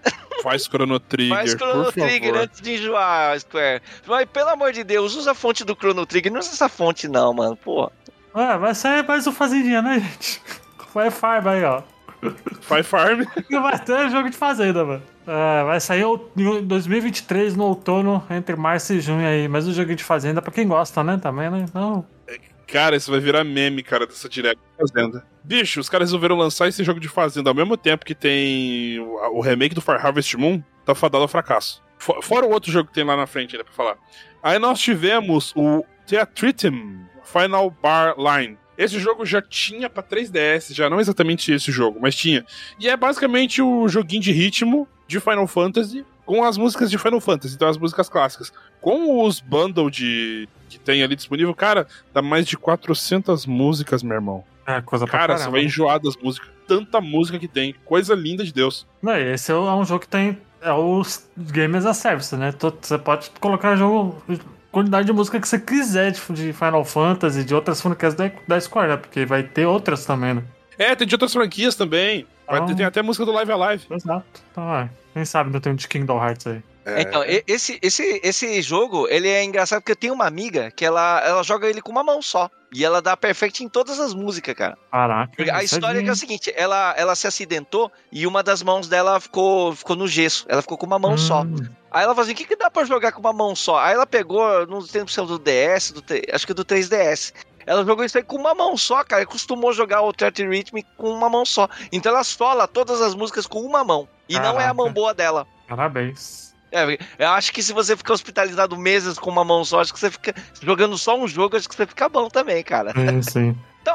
A: Faz Chrono Trigger,
B: faz
A: por
B: Chrono
A: favor.
B: Trigger antes de enjoar, Square. Mas, pelo amor de Deus, usa a fonte do Chrono Trigger. Não usa essa fonte, não, mano. Pô.
C: Ué, vai sair mais um Fazendinha, né, gente? Vai Farm aí, ó.
A: Fire Farm.
C: Não vai ter jogo de fazenda, mano. É, vai sair em dois mil e vinte e três, no outono, entre março e junho aí. Mas o jogo de fazenda, pra quem gosta, né, também, né? Então...
A: Cara, isso vai virar meme, cara, dessa direct de Fazenda. Bicho, os caras resolveram lançar esse jogo de Fazenda ao mesmo tempo que tem o, o remake do Fire Harvest Moon, tá fadado ao fracasso. For, fora o outro jogo que tem lá na frente ainda pra falar. Aí nós tivemos o Theatritum Final Bar Line. Esse jogo já tinha pra três D S, já não exatamente esse jogo, mas tinha. E é basicamente o joguinho de ritmo de Final Fantasy com as músicas de Final Fantasy, então as músicas clássicas. Com os bundles de, que tem ali disponível, cara, dá mais de quatrocentas músicas, meu irmão.
C: É, coisa pra
A: Cara,
C: caramba.
A: você vai enjoar das músicas. Tanta música que tem. Coisa linda de Deus.
C: Não, esse é um jogo que tem... É os Game as a Service, né? Tu- Você pode colocar jogo... Quantidade de música que você quiser de, de Final Fantasy, de outras franquias da, da Square, né? Porque vai ter outras também, né?
A: É, tem de outras franquias também. Vai ter,
C: Ah.
A: tem até música do Live Alive.
C: Exato. Então, é. Quem sabe não tem um de Kingdom Hearts aí.
A: É.
B: Então, e- esse, esse, esse jogo, ele é engraçado porque eu tenho uma amiga que ela, ela joga ele com uma mão só. E ela dá perfect em todas as músicas, cara.
C: Caraca.
B: Porque a
C: isso
B: história é,
C: de-
B: que é o seguinte, ela, ela se acidentou e uma das mãos dela ficou, ficou no gesso. Ela ficou com uma mão
C: Hum,
B: só. Aí ela falou assim, o que, que dá pra jogar com uma mão só? Aí ela pegou, não sei se é do D S, do T- acho que do três D S. Ela jogou isso aí com uma mão só, cara. E costumou jogar o Thirty Rhythm com uma mão só. Então ela sola todas as músicas com uma mão. E não é a
C: Caraca.
B: mão boa dela.
C: Parabéns.
B: É, eu acho que se você ficar hospitalizado meses com uma mão só, acho que você fica jogando só um jogo, acho que você fica bom também, cara.
C: Sim, sim.
B: Então,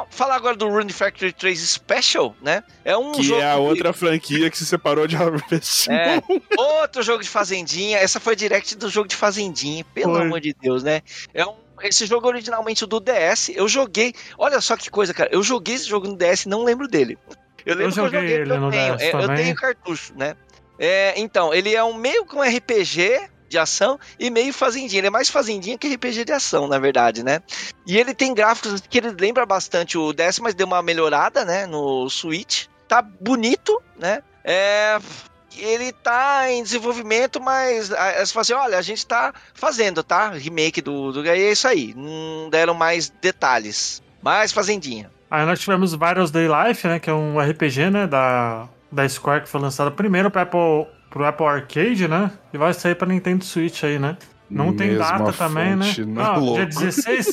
B: Não, falar agora do Rune Factory três Special, né? É um
A: que
B: jogo...
A: é a
B: que-
A: outra franquia que se separou de Harvest
B: É,
A: Moon.
B: outro jogo de fazendinha. Essa foi direct do jogo de fazendinha, pelo
C: Foi.
B: amor de Deus, né? É um, esse jogo originalmente do D S. Eu joguei. Olha só que coisa, cara. Eu joguei esse jogo no D S e não lembro dele. Eu lembro
C: Eu
B: que eu
C: joguei
B: joguei porque
C: ele
B: eu
C: no
B: tenho.
C: D S
B: É, eu
C: também.
B: tenho cartucho, né? É, então, ele é um meio que um R P G de ação e meio fazendinha. Ele é mais fazendinha que R P G de ação, na verdade, né? E ele tem gráficos que ele lembra bastante o D S, mas deu uma melhorada, né? No Switch. Tá bonito, né? É... Ele tá em desenvolvimento, mas você fala assim, olha, a gente tá fazendo, tá? Remake do, do... E é isso aí. Não deram mais detalhes. Mais fazendinha.
C: Aí nós tivemos Virus Day Life, né? Que é um R P G, né? Da, da Square, que foi lançado primeiro pro Apple, pro Apple Arcade, né? E vai sair pra Nintendo Switch aí, né? Não tem
A: Mesma
C: data também, né?
A: fonte, não,
C: Não,
A: louco.
C: dia dezesseis,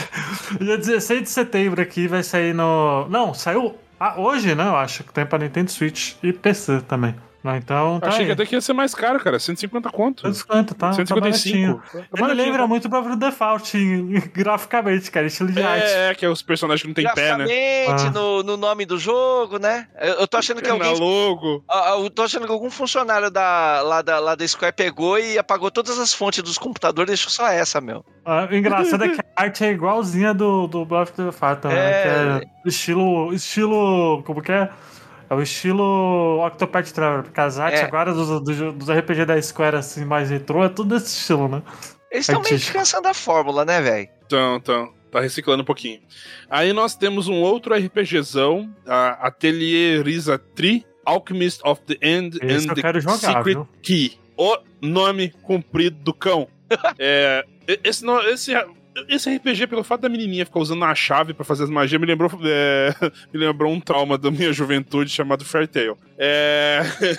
C: dia dezesseis de setembro aqui vai sair no... Não, saiu ah, hoje, né? Eu acho que tem pra Nintendo Switch e P C também. Não, então tá
A: Achei
C: aí.
A: que até que ia ser mais caro, cara. cento e cinquenta conto.
C: Tá desconto, tá?
A: cento e cinquenta e cinco.
C: Tá
A: Tá
C: Ele
A: baratinho,
C: lembra
A: tá?
C: muito o próprio Default em- graficamente, cara, estilo de arte.
A: É, é, que é os personagens que não tem pé, né?
B: Graficamente,
C: Ah.
B: no, no nome do jogo, né? Eu, eu tô achando que
A: Na
B: alguém...
A: logo.
B: Ah, Eu tô achando que algum funcionário da, lá, da, lá da Square pegou e apagou todas as fontes dos computadores e deixou só essa, meu.
C: Ah, o engraçado é que a arte é igualzinha do, do Breath of the Fata, né?
B: É.
C: Que é estilo. Estilo. Como que é? É o estilo Octopath Traveler, porque as artes
B: É.
C: agora dos, dos, dos R P G da Square, assim, mais retrô, é tudo desse estilo, né?
B: Eles estão meio que
C: Artístico.
B: cansando a fórmula, né, velho?
A: Então, então. Tá reciclando um pouquinho. Aí nós temos um outro RPGzão, a Atelier Risa Tree, Alchemist of the End
C: Esse
A: and
C: eu
A: the
C: quero jogar,
A: Secret
C: viu?
A: Key. O nome comprido do cão. é, esse, no- esse, esse R P G, pelo fato da menininha ficar usando a chave pra fazer as magias, me lembrou, é, me lembrou um trauma da minha juventude chamado Fairy Tail. É,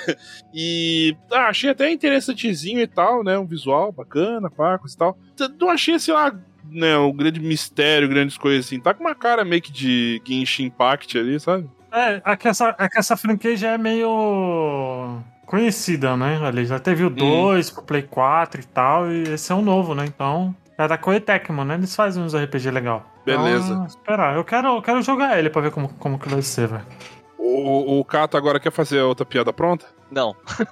A: e ah, achei até interessantezinho e tal, né? Um visual bacana, pá, coisa e tal. Não achei, sei lá, né, um grande mistério, grandes coisas assim. Tá com uma cara meio que de Genshin Impact ali, sabe?
C: É, é que essa, é que essa franquia já é meio conhecida, né? Ali já teve o dois pro Play quatro e tal, e esse é um novo, né? Então, é da Koei Tecmo, né? Eles fazem uns R P G legal.
A: Beleza.
C: Então, esperar. Eu quero, eu quero jogar ele pra ver como, como que vai ser, velho.
A: O, o Cato agora quer fazer outra piada pronta?
B: Não.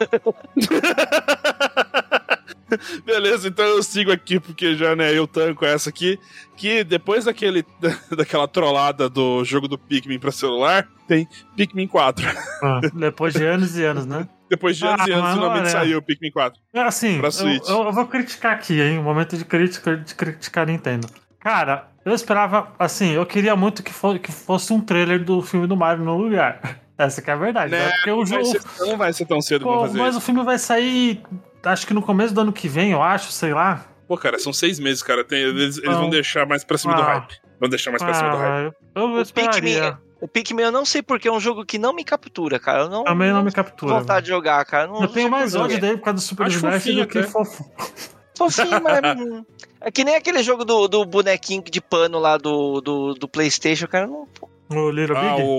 A: Beleza, então eu sigo aqui, porque já, né, eu tanco essa aqui, que depois daquele, daquela trollada do jogo do Pikmin pra celular, tem Pikmin quatro.
C: Ah, depois de anos e anos, né?
A: Depois de anos
C: Ah,
A: e anos,
C: mas
A: finalmente
C: olha.
A: saiu o Pikmin quatro.
C: É assim,
A: Pra
C: eu,
A: Switch.
C: eu, eu vou criticar aqui, hein? Um momento de crítica, de criticar a Nintendo. Cara, eu esperava, assim, eu queria muito que, fo que fosse um trailer do filme do Mario no lugar. Essa que é a verdade, né?
A: Né,
C: Porque o
A: Vai
C: jogo.
A: ser- não vai ser tão cedo que
C: Pô,
A: vão fazer
C: mas
A: isso.
C: o filme vai sair, acho que no começo do ano que vem, eu acho, sei lá.
A: Pô, cara, são seis meses, cara. Tem- eles, eles
C: Não.
A: vão deixar mais pra cima do
C: Ah.
A: hype. Vão deixar mais pra cima
C: Ah,
A: do hype.
C: velho, eu
B: O Pikmin,
C: esperaria.
B: o Pikmin eu não sei porque é um jogo que não me captura, cara. Eu não,
C: Também não me
B: tenho
C: captura.
B: vontade de jogar, cara. Não,
C: Eu tenho
B: não
C: mais
B: sei por
C: ódio
B: quê.
C: dele por causa do Super
A: Acho
C: Smash
A: fofinho
C: do que
A: até.
C: fofo.
B: Fofinho, mas hum, é que nem aquele jogo do, do bonequinho de pano lá do, do, do PlayStation, cara. Não,
C: O Little
A: Ah,
C: Big?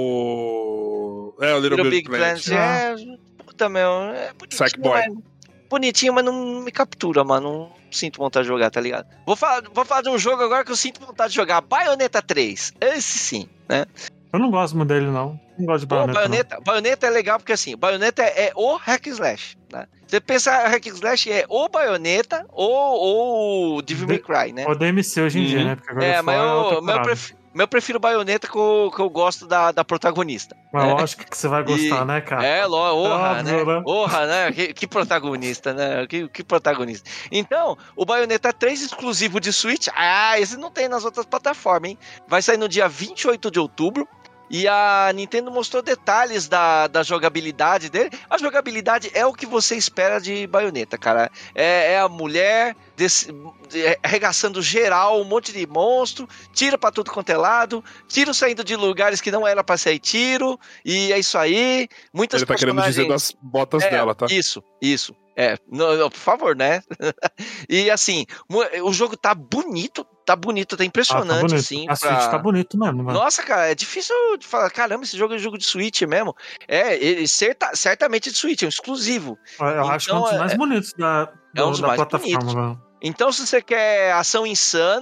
A: o... É, o Little,
B: Little
A: Big,
B: Big
A: Planet.
B: Planet é. Puta, meu. É bonitinho,
A: Sackboy.
B: mas, bonitinho, mas não me captura, mano. Não sinto vontade de jogar, tá ligado? Vou falar, vou falar de um jogo agora que eu sinto vontade de jogar. Bayonetta três. Esse sim, né?
C: Eu não gosto muito dele, não. Não gosto de
B: Pô,
C: Bayonetta, não.
B: Bayonetta, Bayonetta é legal porque assim, Bayonetta é, é o hack and slash, né? Você pensar hack and slash é ou Bayonetta ou o Devil May Cry, né?
C: O D M C hoje em dia,
A: Uhum.
C: né? Porque agora
B: É,
C: é,
B: mas
C: é outra
B: eu, meu,
C: parada.
B: prefiro, meu prefiro Bayonetta que eu, que eu gosto da, da protagonista.
C: Mas
B: né?
C: lógico que você vai gostar,
B: E-
C: né, cara?
B: É, ló, honra,
C: Óbvio,
B: né?
C: né?
B: Honra, né? Que, que protagonista, né? Que, que protagonista. Então, o Bayonetta três exclusivo de Switch, ah, esse não tem nas outras plataformas, hein? Vai sair no dia vinte e oito de outubro. E a Nintendo mostrou detalhes da, da jogabilidade dele. A jogabilidade é o que você espera de Bayonetta, cara. É, é a mulher desse, é, arregaçando geral, um monte de monstro, tiro pra tudo quanto é lado, tiro saindo de lugares que não era pra sair tiro, e é isso aí. Muitas
A: Ele tá querendo dizer das botas
B: é,
A: dela, tá?
B: Isso, isso. É, não, não, por favor, né? E assim, mu- o jogo tá bonito, tá bonito, tá
C: Ah,
B: impressionante,
C: tá bonito.
B: assim.
C: A Switch
B: pra-
C: tá bonito mesmo, mano.
B: Nossa, cara, é difícil de falar, caramba, esse jogo é jogo de Switch mesmo. É, ele certa, certamente de Switch, é um exclusivo.
C: Eu acho que é um dos
B: então,
C: mais
B: é-
C: bonitos da,
B: é um
C: do-
B: dos
C: da
B: mais
C: plataforma,
B: bonitos.
C: mano.
B: Então, se você quer ação insana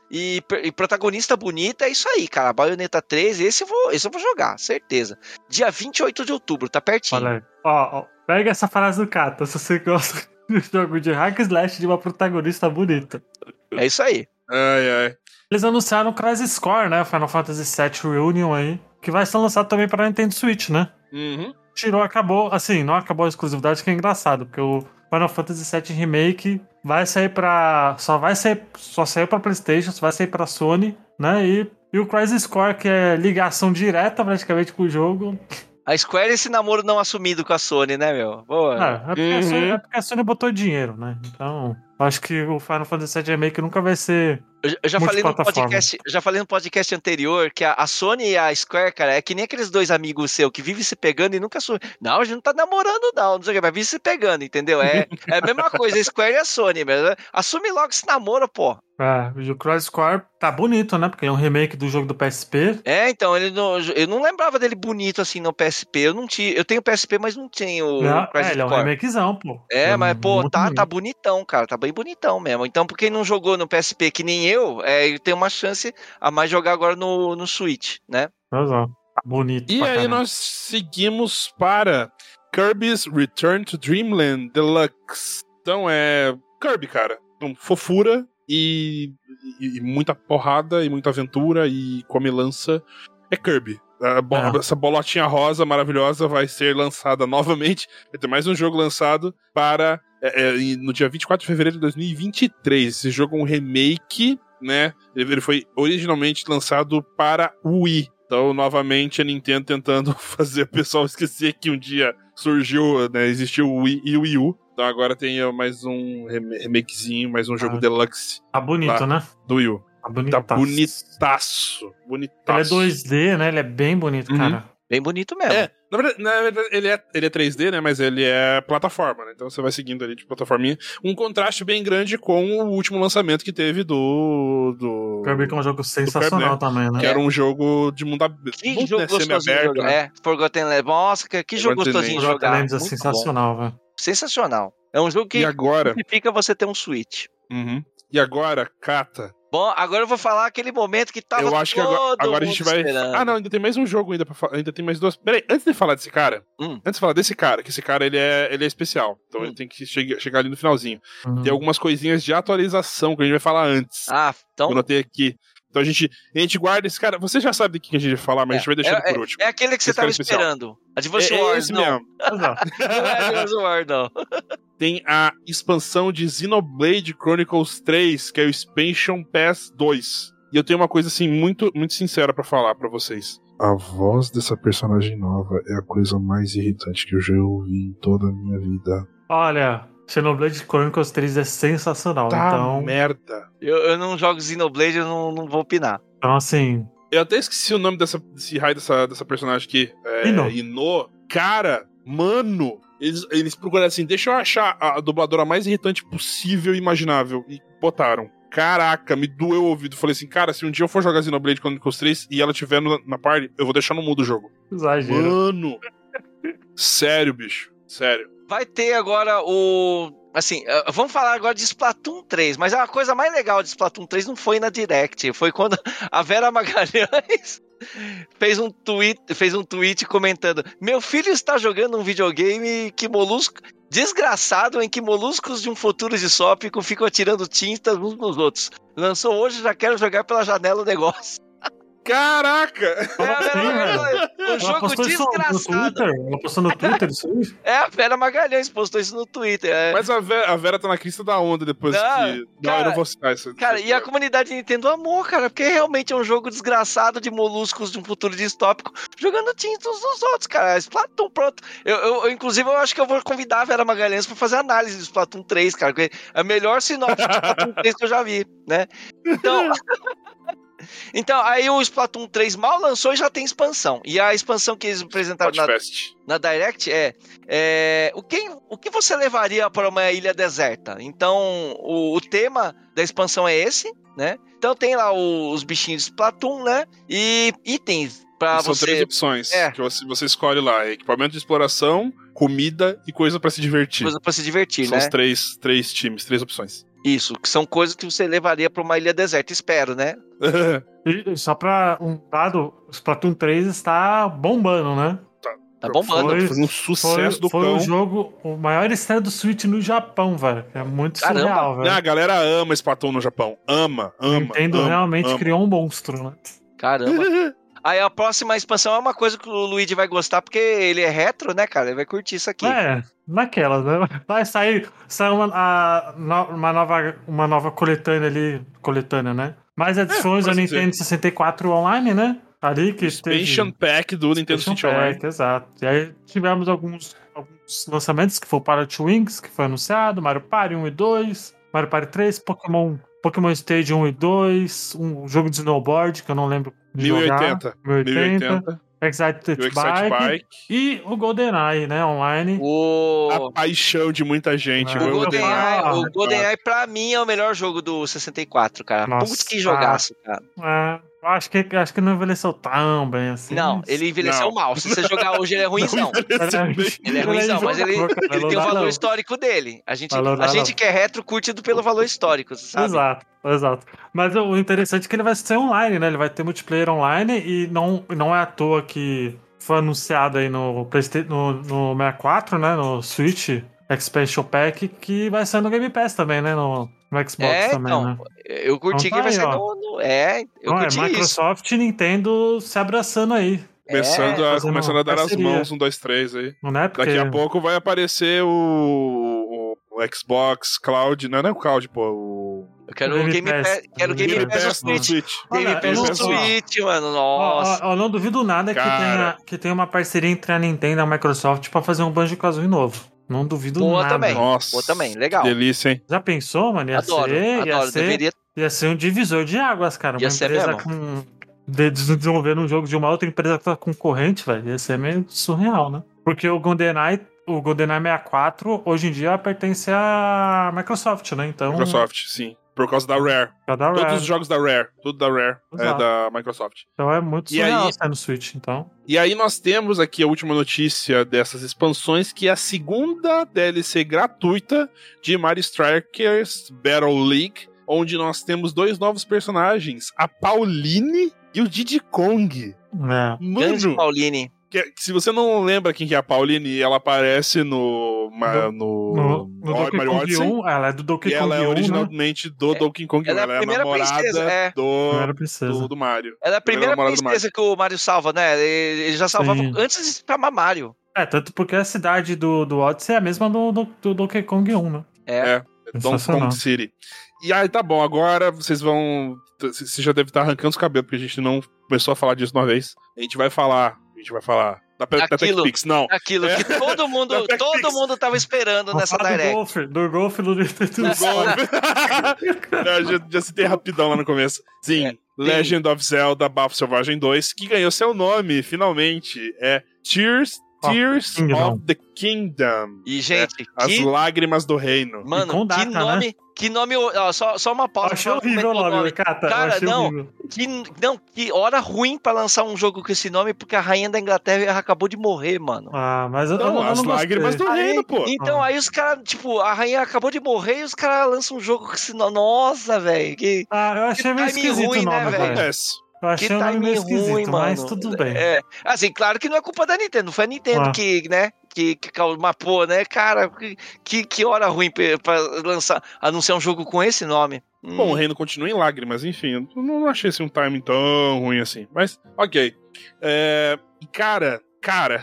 B: e, e protagonista bonita, é isso aí, cara. Bayonetta três, esse eu, vou, esse eu vou jogar, certeza. Dia vinte e oito de outubro, tá pertinho.
C: Olha aí. Ó, ó, pega essa frase do Kata, se você gosta de um jogo de hack and slash de uma protagonista bonita.
B: É isso aí.
A: Ai, ai.
C: Eles anunciaram o Crisis Core, né? Final Fantasy sete Reunion aí, que vai ser lançado também para Nintendo Switch, né?
A: Uhum.
C: Tirou, acabou, assim, não acabou a exclusividade, que é engraçado, porque o Final Fantasy sete Remake vai sair pra... Só vai sair... Só saiu pra PlayStation, só vai sair pra Sony, né? E, e o Crisis Core, que é ligação direta praticamente com o jogo...
B: A Square, esse namoro não assumido com a Sony, né, meu? Boa.
C: É, é porque,
A: Uhum.
C: a Sony, é porque a Sony botou dinheiro, né? Então, acho que o Final Fantasy sete Remake nunca vai ser...
B: Eu, eu já falei no
C: multiplataforma.
B: podcast, eu já falei no podcast anterior que a, a Sony e a Square, cara, é que nem aqueles dois amigos seus que vivem se pegando e nunca assumem. Não, a gente não tá namorando, não, não sei o que, mas vive se pegando, entendeu? É, é a mesma coisa, a Square e a Sony, mesmo. Assume logo esse namoro, pô.
C: É, o Crisis Core tá bonito, né? Porque é um remake do jogo do P S P.
B: É, então, ele não, eu não lembrava dele bonito assim no P S P. Eu não tinha, eu tenho P S P, mas não tenho o
C: Não,
B: Crisis
C: é, ele é um
B: Core.
C: remakezão, pô.
B: É, mas, pô,
C: muito
B: tá,
C: bonito.
B: tá bonitão, cara. Tá bem bonitão mesmo. Então, por quem não jogou no P S P que nem eu, é, ele tem uma chance a mais jogar agora no, no Switch, né?
C: Mas, ó, tá bonito.
A: E
C: pra
A: aí
C: caramba.
A: nós seguimos para Kirby's Return to Dreamland Deluxe. Então é Kirby, cara. Então, fofura e, e, e muita porrada e muita aventura e comilança. É Kirby. A bo-
C: É.
A: Essa bolotinha rosa maravilhosa vai ser lançada novamente. Vai ter mais um jogo lançado para é, é, no dia vinte e quatro de fevereiro de dois mil e vinte e três. Esse jogo é um remake, né? Ele ele foi originalmente lançado para o Wii. Então, novamente, a Nintendo tentando fazer o pessoal esquecer que um dia surgiu, né? Existiu o Wii e o Wii U. Então agora tem ó, mais um rem- remakezinho, mais um jogo
C: Ah.
A: deluxe
C: Tá bonito,
A: Lá.
C: né?
A: do Wii U.
C: Tá bonito.
A: Tá bonitaço. Bonitaço.
C: Ele é dois D, né? Ele é bem bonito,
A: Uhum.
C: cara.
B: Bem bonito mesmo.
A: É, na verdade, na verdade, ele, é, ele é três D, né? Mas ele é plataforma, né? Então você vai seguindo ali de plataforminha. Um contraste bem grande com o último lançamento que teve do. do
C: Kirby que é um jogo sensacional também, né?
A: que era um jogo de mundo aberto.
B: Que
A: Mundo,
B: jogo
A: né,
B: gostosinho de
A: semi-aberto,
B: jogar.
A: né?
B: É, Forgotten Lands. Nossa, que, que jogo
A: Forgotten
B: gostosinho de
C: O Rocket
B: jogar.
C: Lands é
B: Muito
C: sensacional, velho.
B: bom. Sensacional. É um jogo que
A: E agora?
B: significa você ter um Switch.
A: Uhum. E agora, Kata,
B: Bom, agora eu vou falar aquele momento que tava
A: eu acho que agora,
B: todo
A: agora a
B: mundo
A: gente vai.
B: esperando.
A: Ah, não, ainda tem mais um jogo ainda pra falar. Ainda tem mais duas. Peraí, antes de falar desse cara,
B: Hum.
A: antes de falar desse cara, que esse cara ele é, ele é especial. Então
B: Hum.
A: ele tem que chegar, chegar ali no finalzinho.
C: Uhum.
A: Tem algumas coisinhas de atualização que a gente vai falar antes.
B: Ah, então...
A: Eu notei aqui. Então a gente, a gente guarda esse cara. Você já sabe do que a gente vai falar, mas a gente vai deixar ele por último.
B: É aquele que você
A: Esse cara
B: tava
A: é especial.
B: esperando. Advance
A: É
B: Wars,
A: esse
B: não.
A: mesmo.
C: Mas, ó,
B: Não é Advance Wars, não.
A: Tem a expansão de Xenoblade Chronicles três, que é o Expansion Pass dois. E eu tenho uma coisa assim muito, muito sincera pra falar pra vocês. A voz dessa personagem nova é a coisa mais irritante que eu já ouvi em toda a minha vida.
C: olha, Xenoblade Chronicles três é sensacional.
A: Tá
C: Então,
A: merda.
B: Eu, eu não jogo Xenoblade, eu não, não vou opinar.
C: então, assim,
A: Eu até esqueci o nome dessa, desse raio dessa, dessa personagem aqui. É,
C: Ino.
A: Ino. Cara, mano, eles, eles procuraram assim, deixa eu achar a dubladora mais irritante possível e imaginável. E botaram. Caraca, me doeu o ouvido. Falei assim, cara, se um dia eu for jogar Xenoblade Chronicles três e ela estiver no- na party, eu vou deixar no mudo o jogo.
C: exagero.
A: Mano. Sério, bicho. Sério.
B: Vai ter agora o... Assim, eh, vamos falar agora de Splatoon três, mas a coisa mais legal de Splatoon três não foi na Direct, foi quando a Vera Magalhães fez um tweet, fez um tweet comentando: meu filho está jogando um videogame que molusco... desgraçado em que moluscos de um futuro distópico ficam atirando tintas uns nos outros. Lançou hoje, já quero jogar pela janela o negócio.
A: Caraca!
B: É a Vera Magalhães, um
C: Ela
B: jogo
C: postou isso no
B: desgraçado.
C: Twitter? Ela postou no Twitter isso aí?
B: É a Vera Magalhães, postou isso no Twitter. É.
A: Mas a Vera, a Vera tá na crista da onda depois
B: Não,
A: que... Não,
B: cara,
A: eu não vou citar isso.
B: Cara, e a comunidade Nintendo amou, cara, porque realmente é um jogo desgraçado de moluscos de um futuro distópico jogando tinta uns nos outros, cara. Splatoon, pronto. Eu, eu, eu, inclusive, eu acho que eu vou convidar a Vera Magalhães pra fazer análise do Splatoon três, cara, porque é a melhor sinopse de Splatoon três que eu já vi, né? Então... Então, aí o Splatoon três mal lançou e já tem expansão. E a expansão que eles apresentaram na,
A: Hotfest.
B: na Direct é, é o, que, o que você levaria para uma ilha deserta? Então, o, o tema da expansão é esse, né? Então tem lá o, os bichinhos de Splatoon, né? E itens para
A: São
B: você...
A: três opções
B: É.
A: que você, você escolhe lá. Equipamento de exploração, comida e coisa pra se divertir.
B: Coisa pra se divertir,
A: São
B: né?
A: os três, três times, três opções.
B: Isso, que são coisas que você levaria pra uma ilha deserta, espero, né?
C: E só pra um dado, o Splatoon três está bombando, né?
B: Tá bombando.
C: Foi-
A: Fazendo um sucesso
C: Foi,
A: do
C: foi
A: cão.
C: o jogo, o maior estreia do Switch no Japão, velho. É muito
B: Caramba.
C: surreal,
A: Não,
C: velho.
A: a galera ama Splatoon no Japão. Ama, ama.
C: Nintendo
A: ama,
C: realmente
A: ama.
C: criou um monstro, né?
B: Caramba. Aí a próxima expansão é uma coisa que o Luigi vai gostar, porque ele é retro, né, cara? Ele vai curtir isso aqui.
C: É, naquelas, né? Vai sair, sair uma, a- no- uma, nova, uma nova coletânea ali, coletânea, né? Mais edições
A: por
C: da
A: assim
C: Nintendo sessenta e quatro Online, né? Ali que
A: Expansion
C: teve...
A: Pack do Nintendo
C: Expansion
A: Switch Online.
C: Pack, exato. E aí tivemos alguns, alguns lançamentos, que foi o Pilot Wings, que foi anunciado, Mario Party um e dois, Mario Party três, Pokémon, Pokémon Stage um e dois, um jogo de snowboard, que eu não lembro de
A: mil e
C: jogar.
A: oitenta.
C: mil e
A: mil e
C: oitenta.
A: oitenta.
C: Excite
A: E o Excite
C: Bike,
A: Bike.
C: e o GoldenEye, né, online.
B: O,
A: A paixão de muita gente.
C: Ah,
B: o
A: Eu
B: GoldenEye,
C: Ah,
B: o GoldenEye, pra mim, é o melhor jogo do sessenta e quatro, cara.
C: Nossa,
B: Putz, que jogaço, cara.
C: É, eu acho que, acho que não envelheceu tão bem assim.
B: Não,
C: mas-
B: ele envelheceu
A: Não.
B: mal. Se você jogar hoje, ele é ruimzão. Ele é ruimzão, mas ele, ele tem o valor histórico dele. A gente,
C: Valor
B: a
C: não.
B: gente que é retro curte do- pelo valor histórico, sabe?
C: Exato, exato. Mas o interessante é que ele vai ser online, né? Ele vai ter multiplayer online e não, não é à toa que foi anunciado aí no PlayStation, no, no sessenta e quatro, né? No Switch Expansion Pack, que vai ser no Game Pass também, né? No, no Xbox
B: É,
C: também,
B: então,
C: né?
B: eu curti
C: Então tá
B: que vai
C: aí,
B: ser
C: ó.
B: no, no- É, eu
C: Então, é
B: curti isso.
C: Microsoft e Nintendo se abraçando aí,
A: Começando, a,
C: fazendo
A: começando a dar
C: parceria.
A: as mãos, um, dois, três aí.
C: não é? Porque
A: Daqui a pouco vai aparecer o, o, o Xbox Cloud. Não, não é o Cloud, pô. O
B: Eu quero
C: O
B: o
C: Game
B: Game
C: Pass.
B: Pass, quero o Game,
C: Game
B: Pass no
A: Pass no
B: Switch.
A: Switch.
B: Game
C: Olha,
B: Pass
C: eu
B: no
C: não-
B: Switch, mano.
C: Ó,
B: Nossa.
C: ó, eu não duvido nada que
A: Cara.
C: tenha, que tenha uma parceria entre a Nintendo e a Microsoft pra fazer um Banjo-Kazooie novo. Não duvido
B: Boa
C: nada.
B: também.
A: Nossa.
B: Boa também, legal.
A: Que delícia, hein?
C: Já pensou, mano? Ia
B: Adoro,
C: ser, ia
B: adoro.
C: ser,
B: Deveria.
C: ia ser um divisor de águas, cara.
B: Ia
C: Uma
B: ser
C: empresa
B: mesmo.
C: com de- desenvolvendo um jogo de uma outra empresa que tá concorrente, velho. Ia ser meio surreal, né? Porque o GoldenEye, o GoldenEye sessenta e quatro, hoje em dia pertence à Microsoft, né? Então,
A: Microsoft, sim. Por causa da Rare.
C: cada
A: Todos
C: Rare.
A: os jogos da Rare. Tudo da Rare. É
C: Exato.
A: da Microsoft.
C: Então é muito
A: E
C: surreal
A: aí-
C: sair no Switch, então.
A: E aí nós temos aqui a última notícia dessas expansões, que é a segunda D L C gratuita de Mario Strikers Battle League, onde nós temos dois novos personagens, a Pauline e o Diddy Kong.
C: É.
B: Grande
A: Mano,
B: Pauline.
A: que- que se você não lembra quem que é a Pauline, ela aparece no, ma- no,
C: No, no Donkey
A: Mario
C: Kong
A: Odyssey.
C: um, ela é do Donkey
A: E
C: Kong
A: ela é
C: um, né?
A: originalmente do
B: É,
A: Donkey Kong um.
B: ela é a
A: Ela é a
B: primeira
A: namorada
B: princesa, é.
A: do,
C: Primeira princesa.
A: do, do Mario.
B: Ela é a primeira
A: namorada do
B: princesa que o Mario salva, né? Ele ele já salvava
C: Sim.
B: antes de chamar Mario.
C: É, tanto porque a cidade do, do Odyssey é a mesma do, do, do Donkey Kong um, né?
B: É.
A: É. Donkey
C: Sensacional.
A: Kong City. E aí, tá bom, agora vocês vão. Você já deve estar arrancando os cabelos, porque a gente não começou a falar disso uma vez. A gente vai falar. A gente vai falar. Da, da
B: Aquilo.
A: TechPix, não.
B: Aquilo
A: É.
B: que todo mundo,
A: Da TechPix.
B: todo mundo tava esperando
C: Vamos
B: nessa
C: falar do
B: Direct.
C: golfe, do golfe do Nintendo
A: Do
C: Switch.
A: golpe. Não, já, já citei rapidão lá no começo. Sim,
B: É,
A: Legend of Zelda Bafo Selvagem dois, que ganhou seu nome, finalmente. É Tears,
C: Of
A: Tears
C: Kingdom.
A: of the Kingdom.
B: E, gente,
A: As
B: que,
A: lágrimas do reino.
B: mano,
C: com
B: que
C: data,
B: nome,
C: né?
B: que nome, ó, só, só uma pausa.
C: Achei
B: pra falar
C: horrível o
B: como é que é
C: nome, Cata. eu
B: Cara,
C: achei
B: não.
C: horrível.
B: Que, não, que hora ruim pra lançar um jogo com esse nome, porque a rainha da Inglaterra acabou de morrer, mano.
C: Ah, mas eu, eu
A: Não,
C: não, eu
A: as
C: não gostei.
A: lágrimas do
B: Aí,
A: reino, pô.
B: então,
C: Ah.
B: aí os caras, tipo, a rainha acabou de morrer e os caras lançam um jogo com esse nome. Nossa, velho. Que,
C: Ah, eu achei meio
B: timing
C: esquisito
B: ruim,
C: o
B: né,
C: nome,
B: velho?
C: velho.
A: Acontece.
C: Eu achei
B: que
C: o nome meio
B: timing ruim,
C: esquisito,
B: mano.
C: mas tudo bem.
B: É, assim, claro que não é culpa da Nintendo, não foi a Nintendo
C: Ah.
B: que, né, que, que mapou, né, cara, que, que, que hora ruim pra, pra lançar, anunciar um jogo com esse nome. Hum.
A: Bom, o reino continua em lágrimas, enfim. Eu não achei esse um timing tão ruim assim. Mas, ok. É, cara, cara.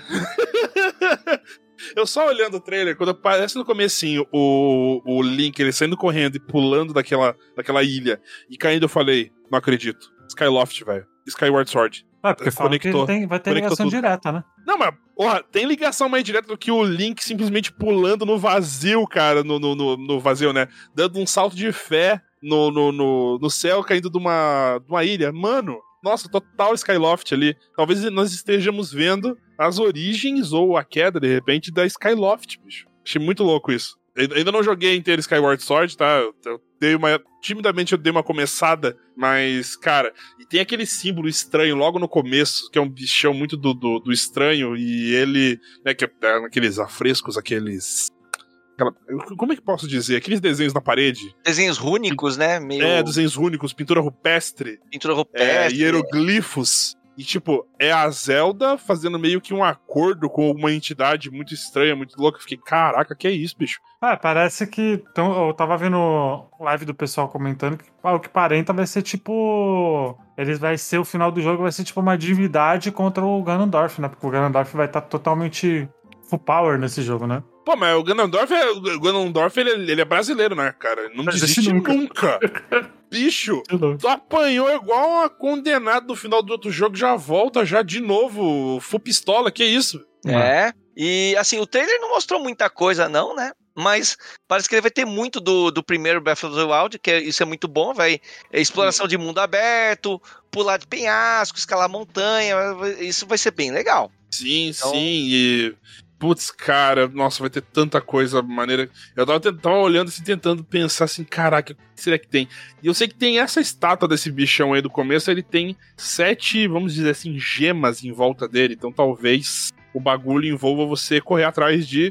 A: Eu só olhando o trailer, quando aparece no comecinho o, o Link, ele saindo correndo e pulando daquela, daquela ilha e caindo, eu falei, não acredito. Skyloft, velho. Skyward Sword.
C: Ah, porque falam que
A: Conectou.
C: tem, vai ter
A: Conectou
C: ligação
A: tudo.
C: direta, né?
A: Não, mas, porra, tem ligação mais direta do que o Link simplesmente pulando no vazio, cara, no, no, no, no vazio, né? Dando um salto de fé no, no, no, no céu, caindo de uma, de uma ilha. Mano, nossa, total Skyloft ali. Talvez nós estejamos vendo as origens ou a queda, de repente, da Skyloft, bicho. Achei muito louco isso. Eu ainda não joguei inteiro Skyward Sword, tá? Eu, eu dei uma... Timidamente eu dei uma começada, mas, cara... E tem aquele símbolo estranho logo no começo, que é um bichão muito do, do, do estranho, e ele... Né, que é naqueles afrescos, aqueles... aquela, como é que posso dizer? Aqueles desenhos na parede.
B: Desenhos rúnicos, né? Meio...
A: É, desenhos rúnicos, pintura rupestre.
B: Pintura
A: É,
B: rupestre.
A: hieroglifos. E, tipo, é a Zelda fazendo meio que um acordo com uma entidade muito estranha, muito louca. Eu fiquei, caraca, que é isso, bicho?
C: Ah, parece que. Então, eu tava vendo live do pessoal comentando que ah, o que parenta vai ser tipo. Ele vai ser o final do jogo, vai ser tipo uma divindade contra o Ganondorf, né? Porque o Ganondorf vai estar totalmente full power nesse jogo, né?
A: Pô, mas o Ganondorf, é, o Ganondorf ele, ele é brasileiro, né, cara? Ele não
C: Não
A: desiste
C: desiste
A: nunca.
C: nunca.
A: Bicho, tu apanhou igual uma condenada no final do outro jogo, já volta já de novo, full pistola, que isso?
B: É, e assim, o trailer não mostrou muita coisa não, né? Mas parece que ele vai ter muito do, do primeiro Breath of the Wild, que é, isso é muito bom, vai é exploração Sim. de mundo aberto, pular de penhasco, escalar montanha, isso vai ser bem legal.
A: Sim,
B: então...
A: sim, e... Putz, cara, nossa, vai ter tanta coisa maneira. Eu tava, tava olhando assim, tentando pensar assim, caraca, o que será que tem? E eu sei que tem essa estátua desse bichão aí do começo, ele tem sete, vamos dizer assim, gemas em volta dele. Então talvez o bagulho envolva você correr atrás de...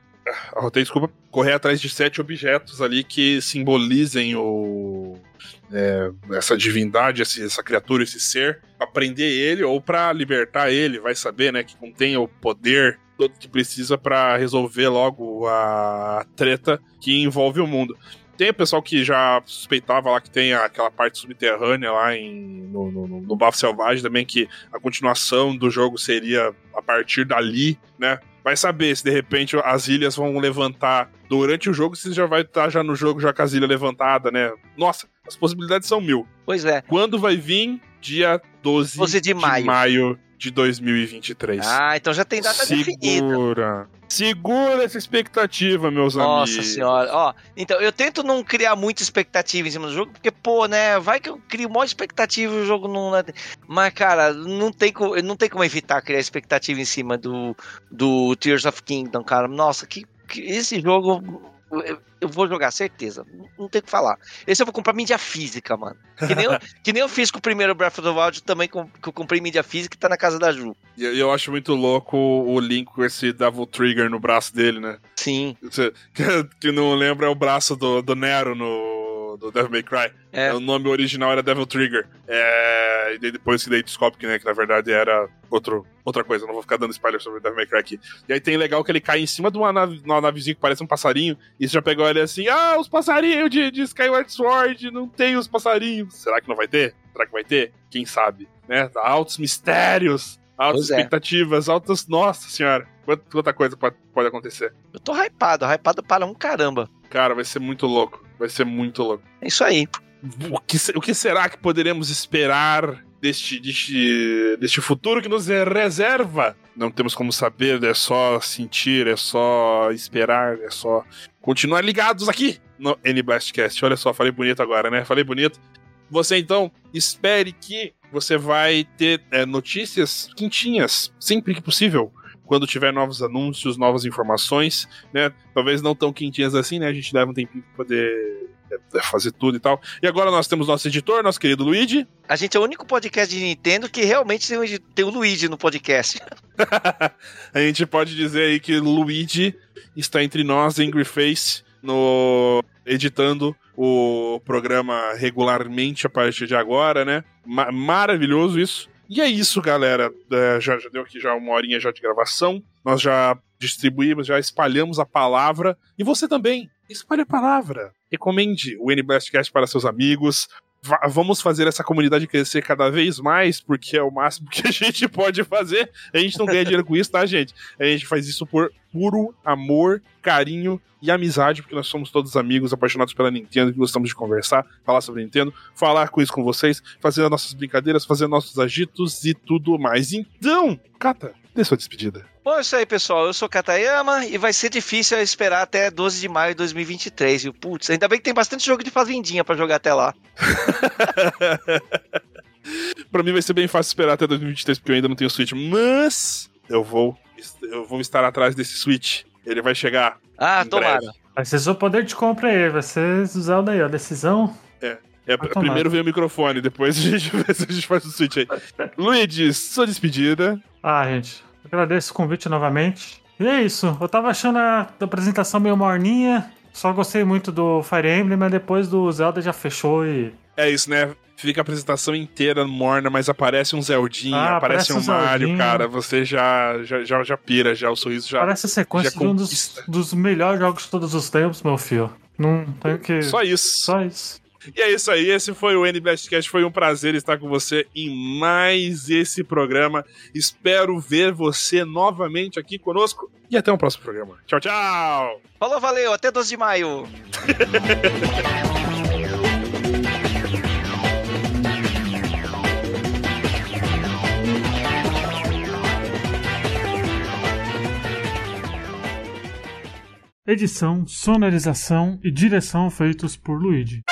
A: Ah, desculpa, correr atrás de sete objetos ali que simbolizem o... É, essa divindade, essa, essa criatura, esse ser, pra prender ele ou pra libertar ele, vai saber, né, que contém o poder todo que precisa pra resolver logo a treta que envolve o mundo. Tem o pessoal que já suspeitava lá que tem aquela parte subterrânea lá em, no, no, no Bafo Selvagem também, que a continuação do jogo seria a partir dali, né? Vai saber se de repente as ilhas vão levantar durante o jogo, se já vai estar já no jogo já com as ilhas levantadas, né? Nossa, as possibilidades são mil.
B: Pois é.
A: Quando vai vir? Dia doze, doze de, maio. de maio de dois mil e vinte e três.
B: Ah, então já tem data
A: Segura.
B: definida.
A: Segura. Segura essa expectativa, meus
B: Nossa
A: amigos.
B: Nossa senhora. Ó, então, eu tento não criar muita expectativa em cima do jogo, porque, pô, né, vai que eu crio maior expectativa e o jogo não... Mas, cara, não tem, não tem como evitar criar expectativa em cima do, do Tears of Kingdom, cara. Nossa, que, que esse jogo... Eu vou jogar, certeza. Não tem o que falar. Esse eu vou comprar mídia física, mano. Que nem eu, que nem eu fiz com o primeiro Breath of the Wild, também com, que eu comprei mídia física e tá na casa da Ju.
A: E eu, eu acho muito louco o Link com esse Devil Trigger no braço dele, né?
B: Sim.
A: Que, que não lembra é o braço do, do Nero no do Devil May Cry. É. O nome original era Devil Trigger. É, e daí depois que daí descobre que, né, que na verdade era outro, outra coisa. Não vou ficar dando spoiler sobre o Devil May Cry aqui. E aí tem legal que ele cai em cima de uma, nave, uma navezinha que parece um passarinho. E você já pegou ele assim, ah, os passarinhos de, de Skyward Sword, não tem os passarinhos. Será que não vai ter? Será que vai ter? Quem sabe? Né? Altos mistérios, altas pois expectativas, é. altas... Nossa senhora, quanta, quanta coisa pode, pode acontecer.
B: Eu tô hypado, hypado para um caramba.
A: Cara, vai ser muito louco. Vai ser muito louco.
B: É isso aí.
A: O que, o que será que poderemos esperar deste, deste, deste futuro que nos reserva? Não temos como saber, é só sentir, é só esperar, é só continuar ligados aqui no N-Blastcast. Olha só, falei bonito agora, né? Falei bonito. Você, então, espere que você vai ter é, notícias quentinhas, sempre que possível. Quando tiver novos anúncios, novas informações, né? Talvez não tão quentinhas assim, né? A gente leva um tempinho pra poder fazer tudo e tal. E agora nós temos nosso editor, nosso querido Luigi.
B: A gente é o único podcast de Nintendo que realmente tem o, tem o Luigi no podcast.
A: A gente pode dizer aí que o Luigi está entre nós, Angry Face, no... editando o programa regularmente a partir de agora, né? Ma- maravilhoso isso. E é isso, galera. É, já, já deu aqui já uma horinha já de gravação. Nós já distribuímos, já espalhamos a palavra. E você também, espalhe a palavra. Recomende o N-Blastcast para seus amigos. Va- vamos fazer essa comunidade crescer cada vez mais, porque é o máximo que a gente pode fazer. A gente não ganha dinheiro com isso, tá, gente? A gente faz isso por puro amor, carinho e amizade, porque nós somos todos amigos, apaixonados pela Nintendo, que gostamos de conversar, falar sobre Nintendo, falar com isso com vocês, fazer as nossas brincadeiras, fazer nossos agitos e tudo mais. Então, Kata, dê sua despedida.
B: Bom, é isso aí, pessoal. Eu sou Katayama e vai ser difícil esperar até doze de maio de dois mil e vinte e três, viu? Putz, ainda bem que tem bastante jogo de fazendinha pra jogar até lá.
A: Pra mim vai ser bem fácil esperar até dois mil e vinte e três, porque eu ainda não tenho Switch, mas eu vou, eu vou estar atrás desse Switch. Ele vai chegar.
B: Ah, tomara.
C: Breve. Vai ser seu poder de compra aí, vai ser Zelda aí, ó, decisão.
A: É. É, primeiro vem o microfone, depois a gente vê se a gente faz o switch aí. Luigi, sua despedida.
C: Ah, gente, agradeço o convite novamente. E é isso. Eu tava achando a apresentação meio morninha. Só gostei muito do Fire Emblem, mas depois do Zelda já fechou e...
A: É isso, né? Fica a apresentação inteira morna, mas aparece um Zeldinha,
C: Ah,
A: aparece um
C: aparece um
A: Mario,
C: Zeldinha.
A: cara. Você já, já, já, já pira, já o sorriso já.
C: Parece a sequência
A: já
C: de um dos,
A: conquista.
C: dos melhores jogos de todos os tempos, meu filho. Não tenho que...
A: Só isso.
C: Só isso.
A: E é isso aí, esse foi o N-Blastcast, foi um prazer estar com você em mais esse programa. Espero ver você novamente aqui conosco e até o próximo programa. Tchau, tchau!
B: Falou, valeu, até doze de maio.
C: Edição, sonorização e direção feitos por Luigi.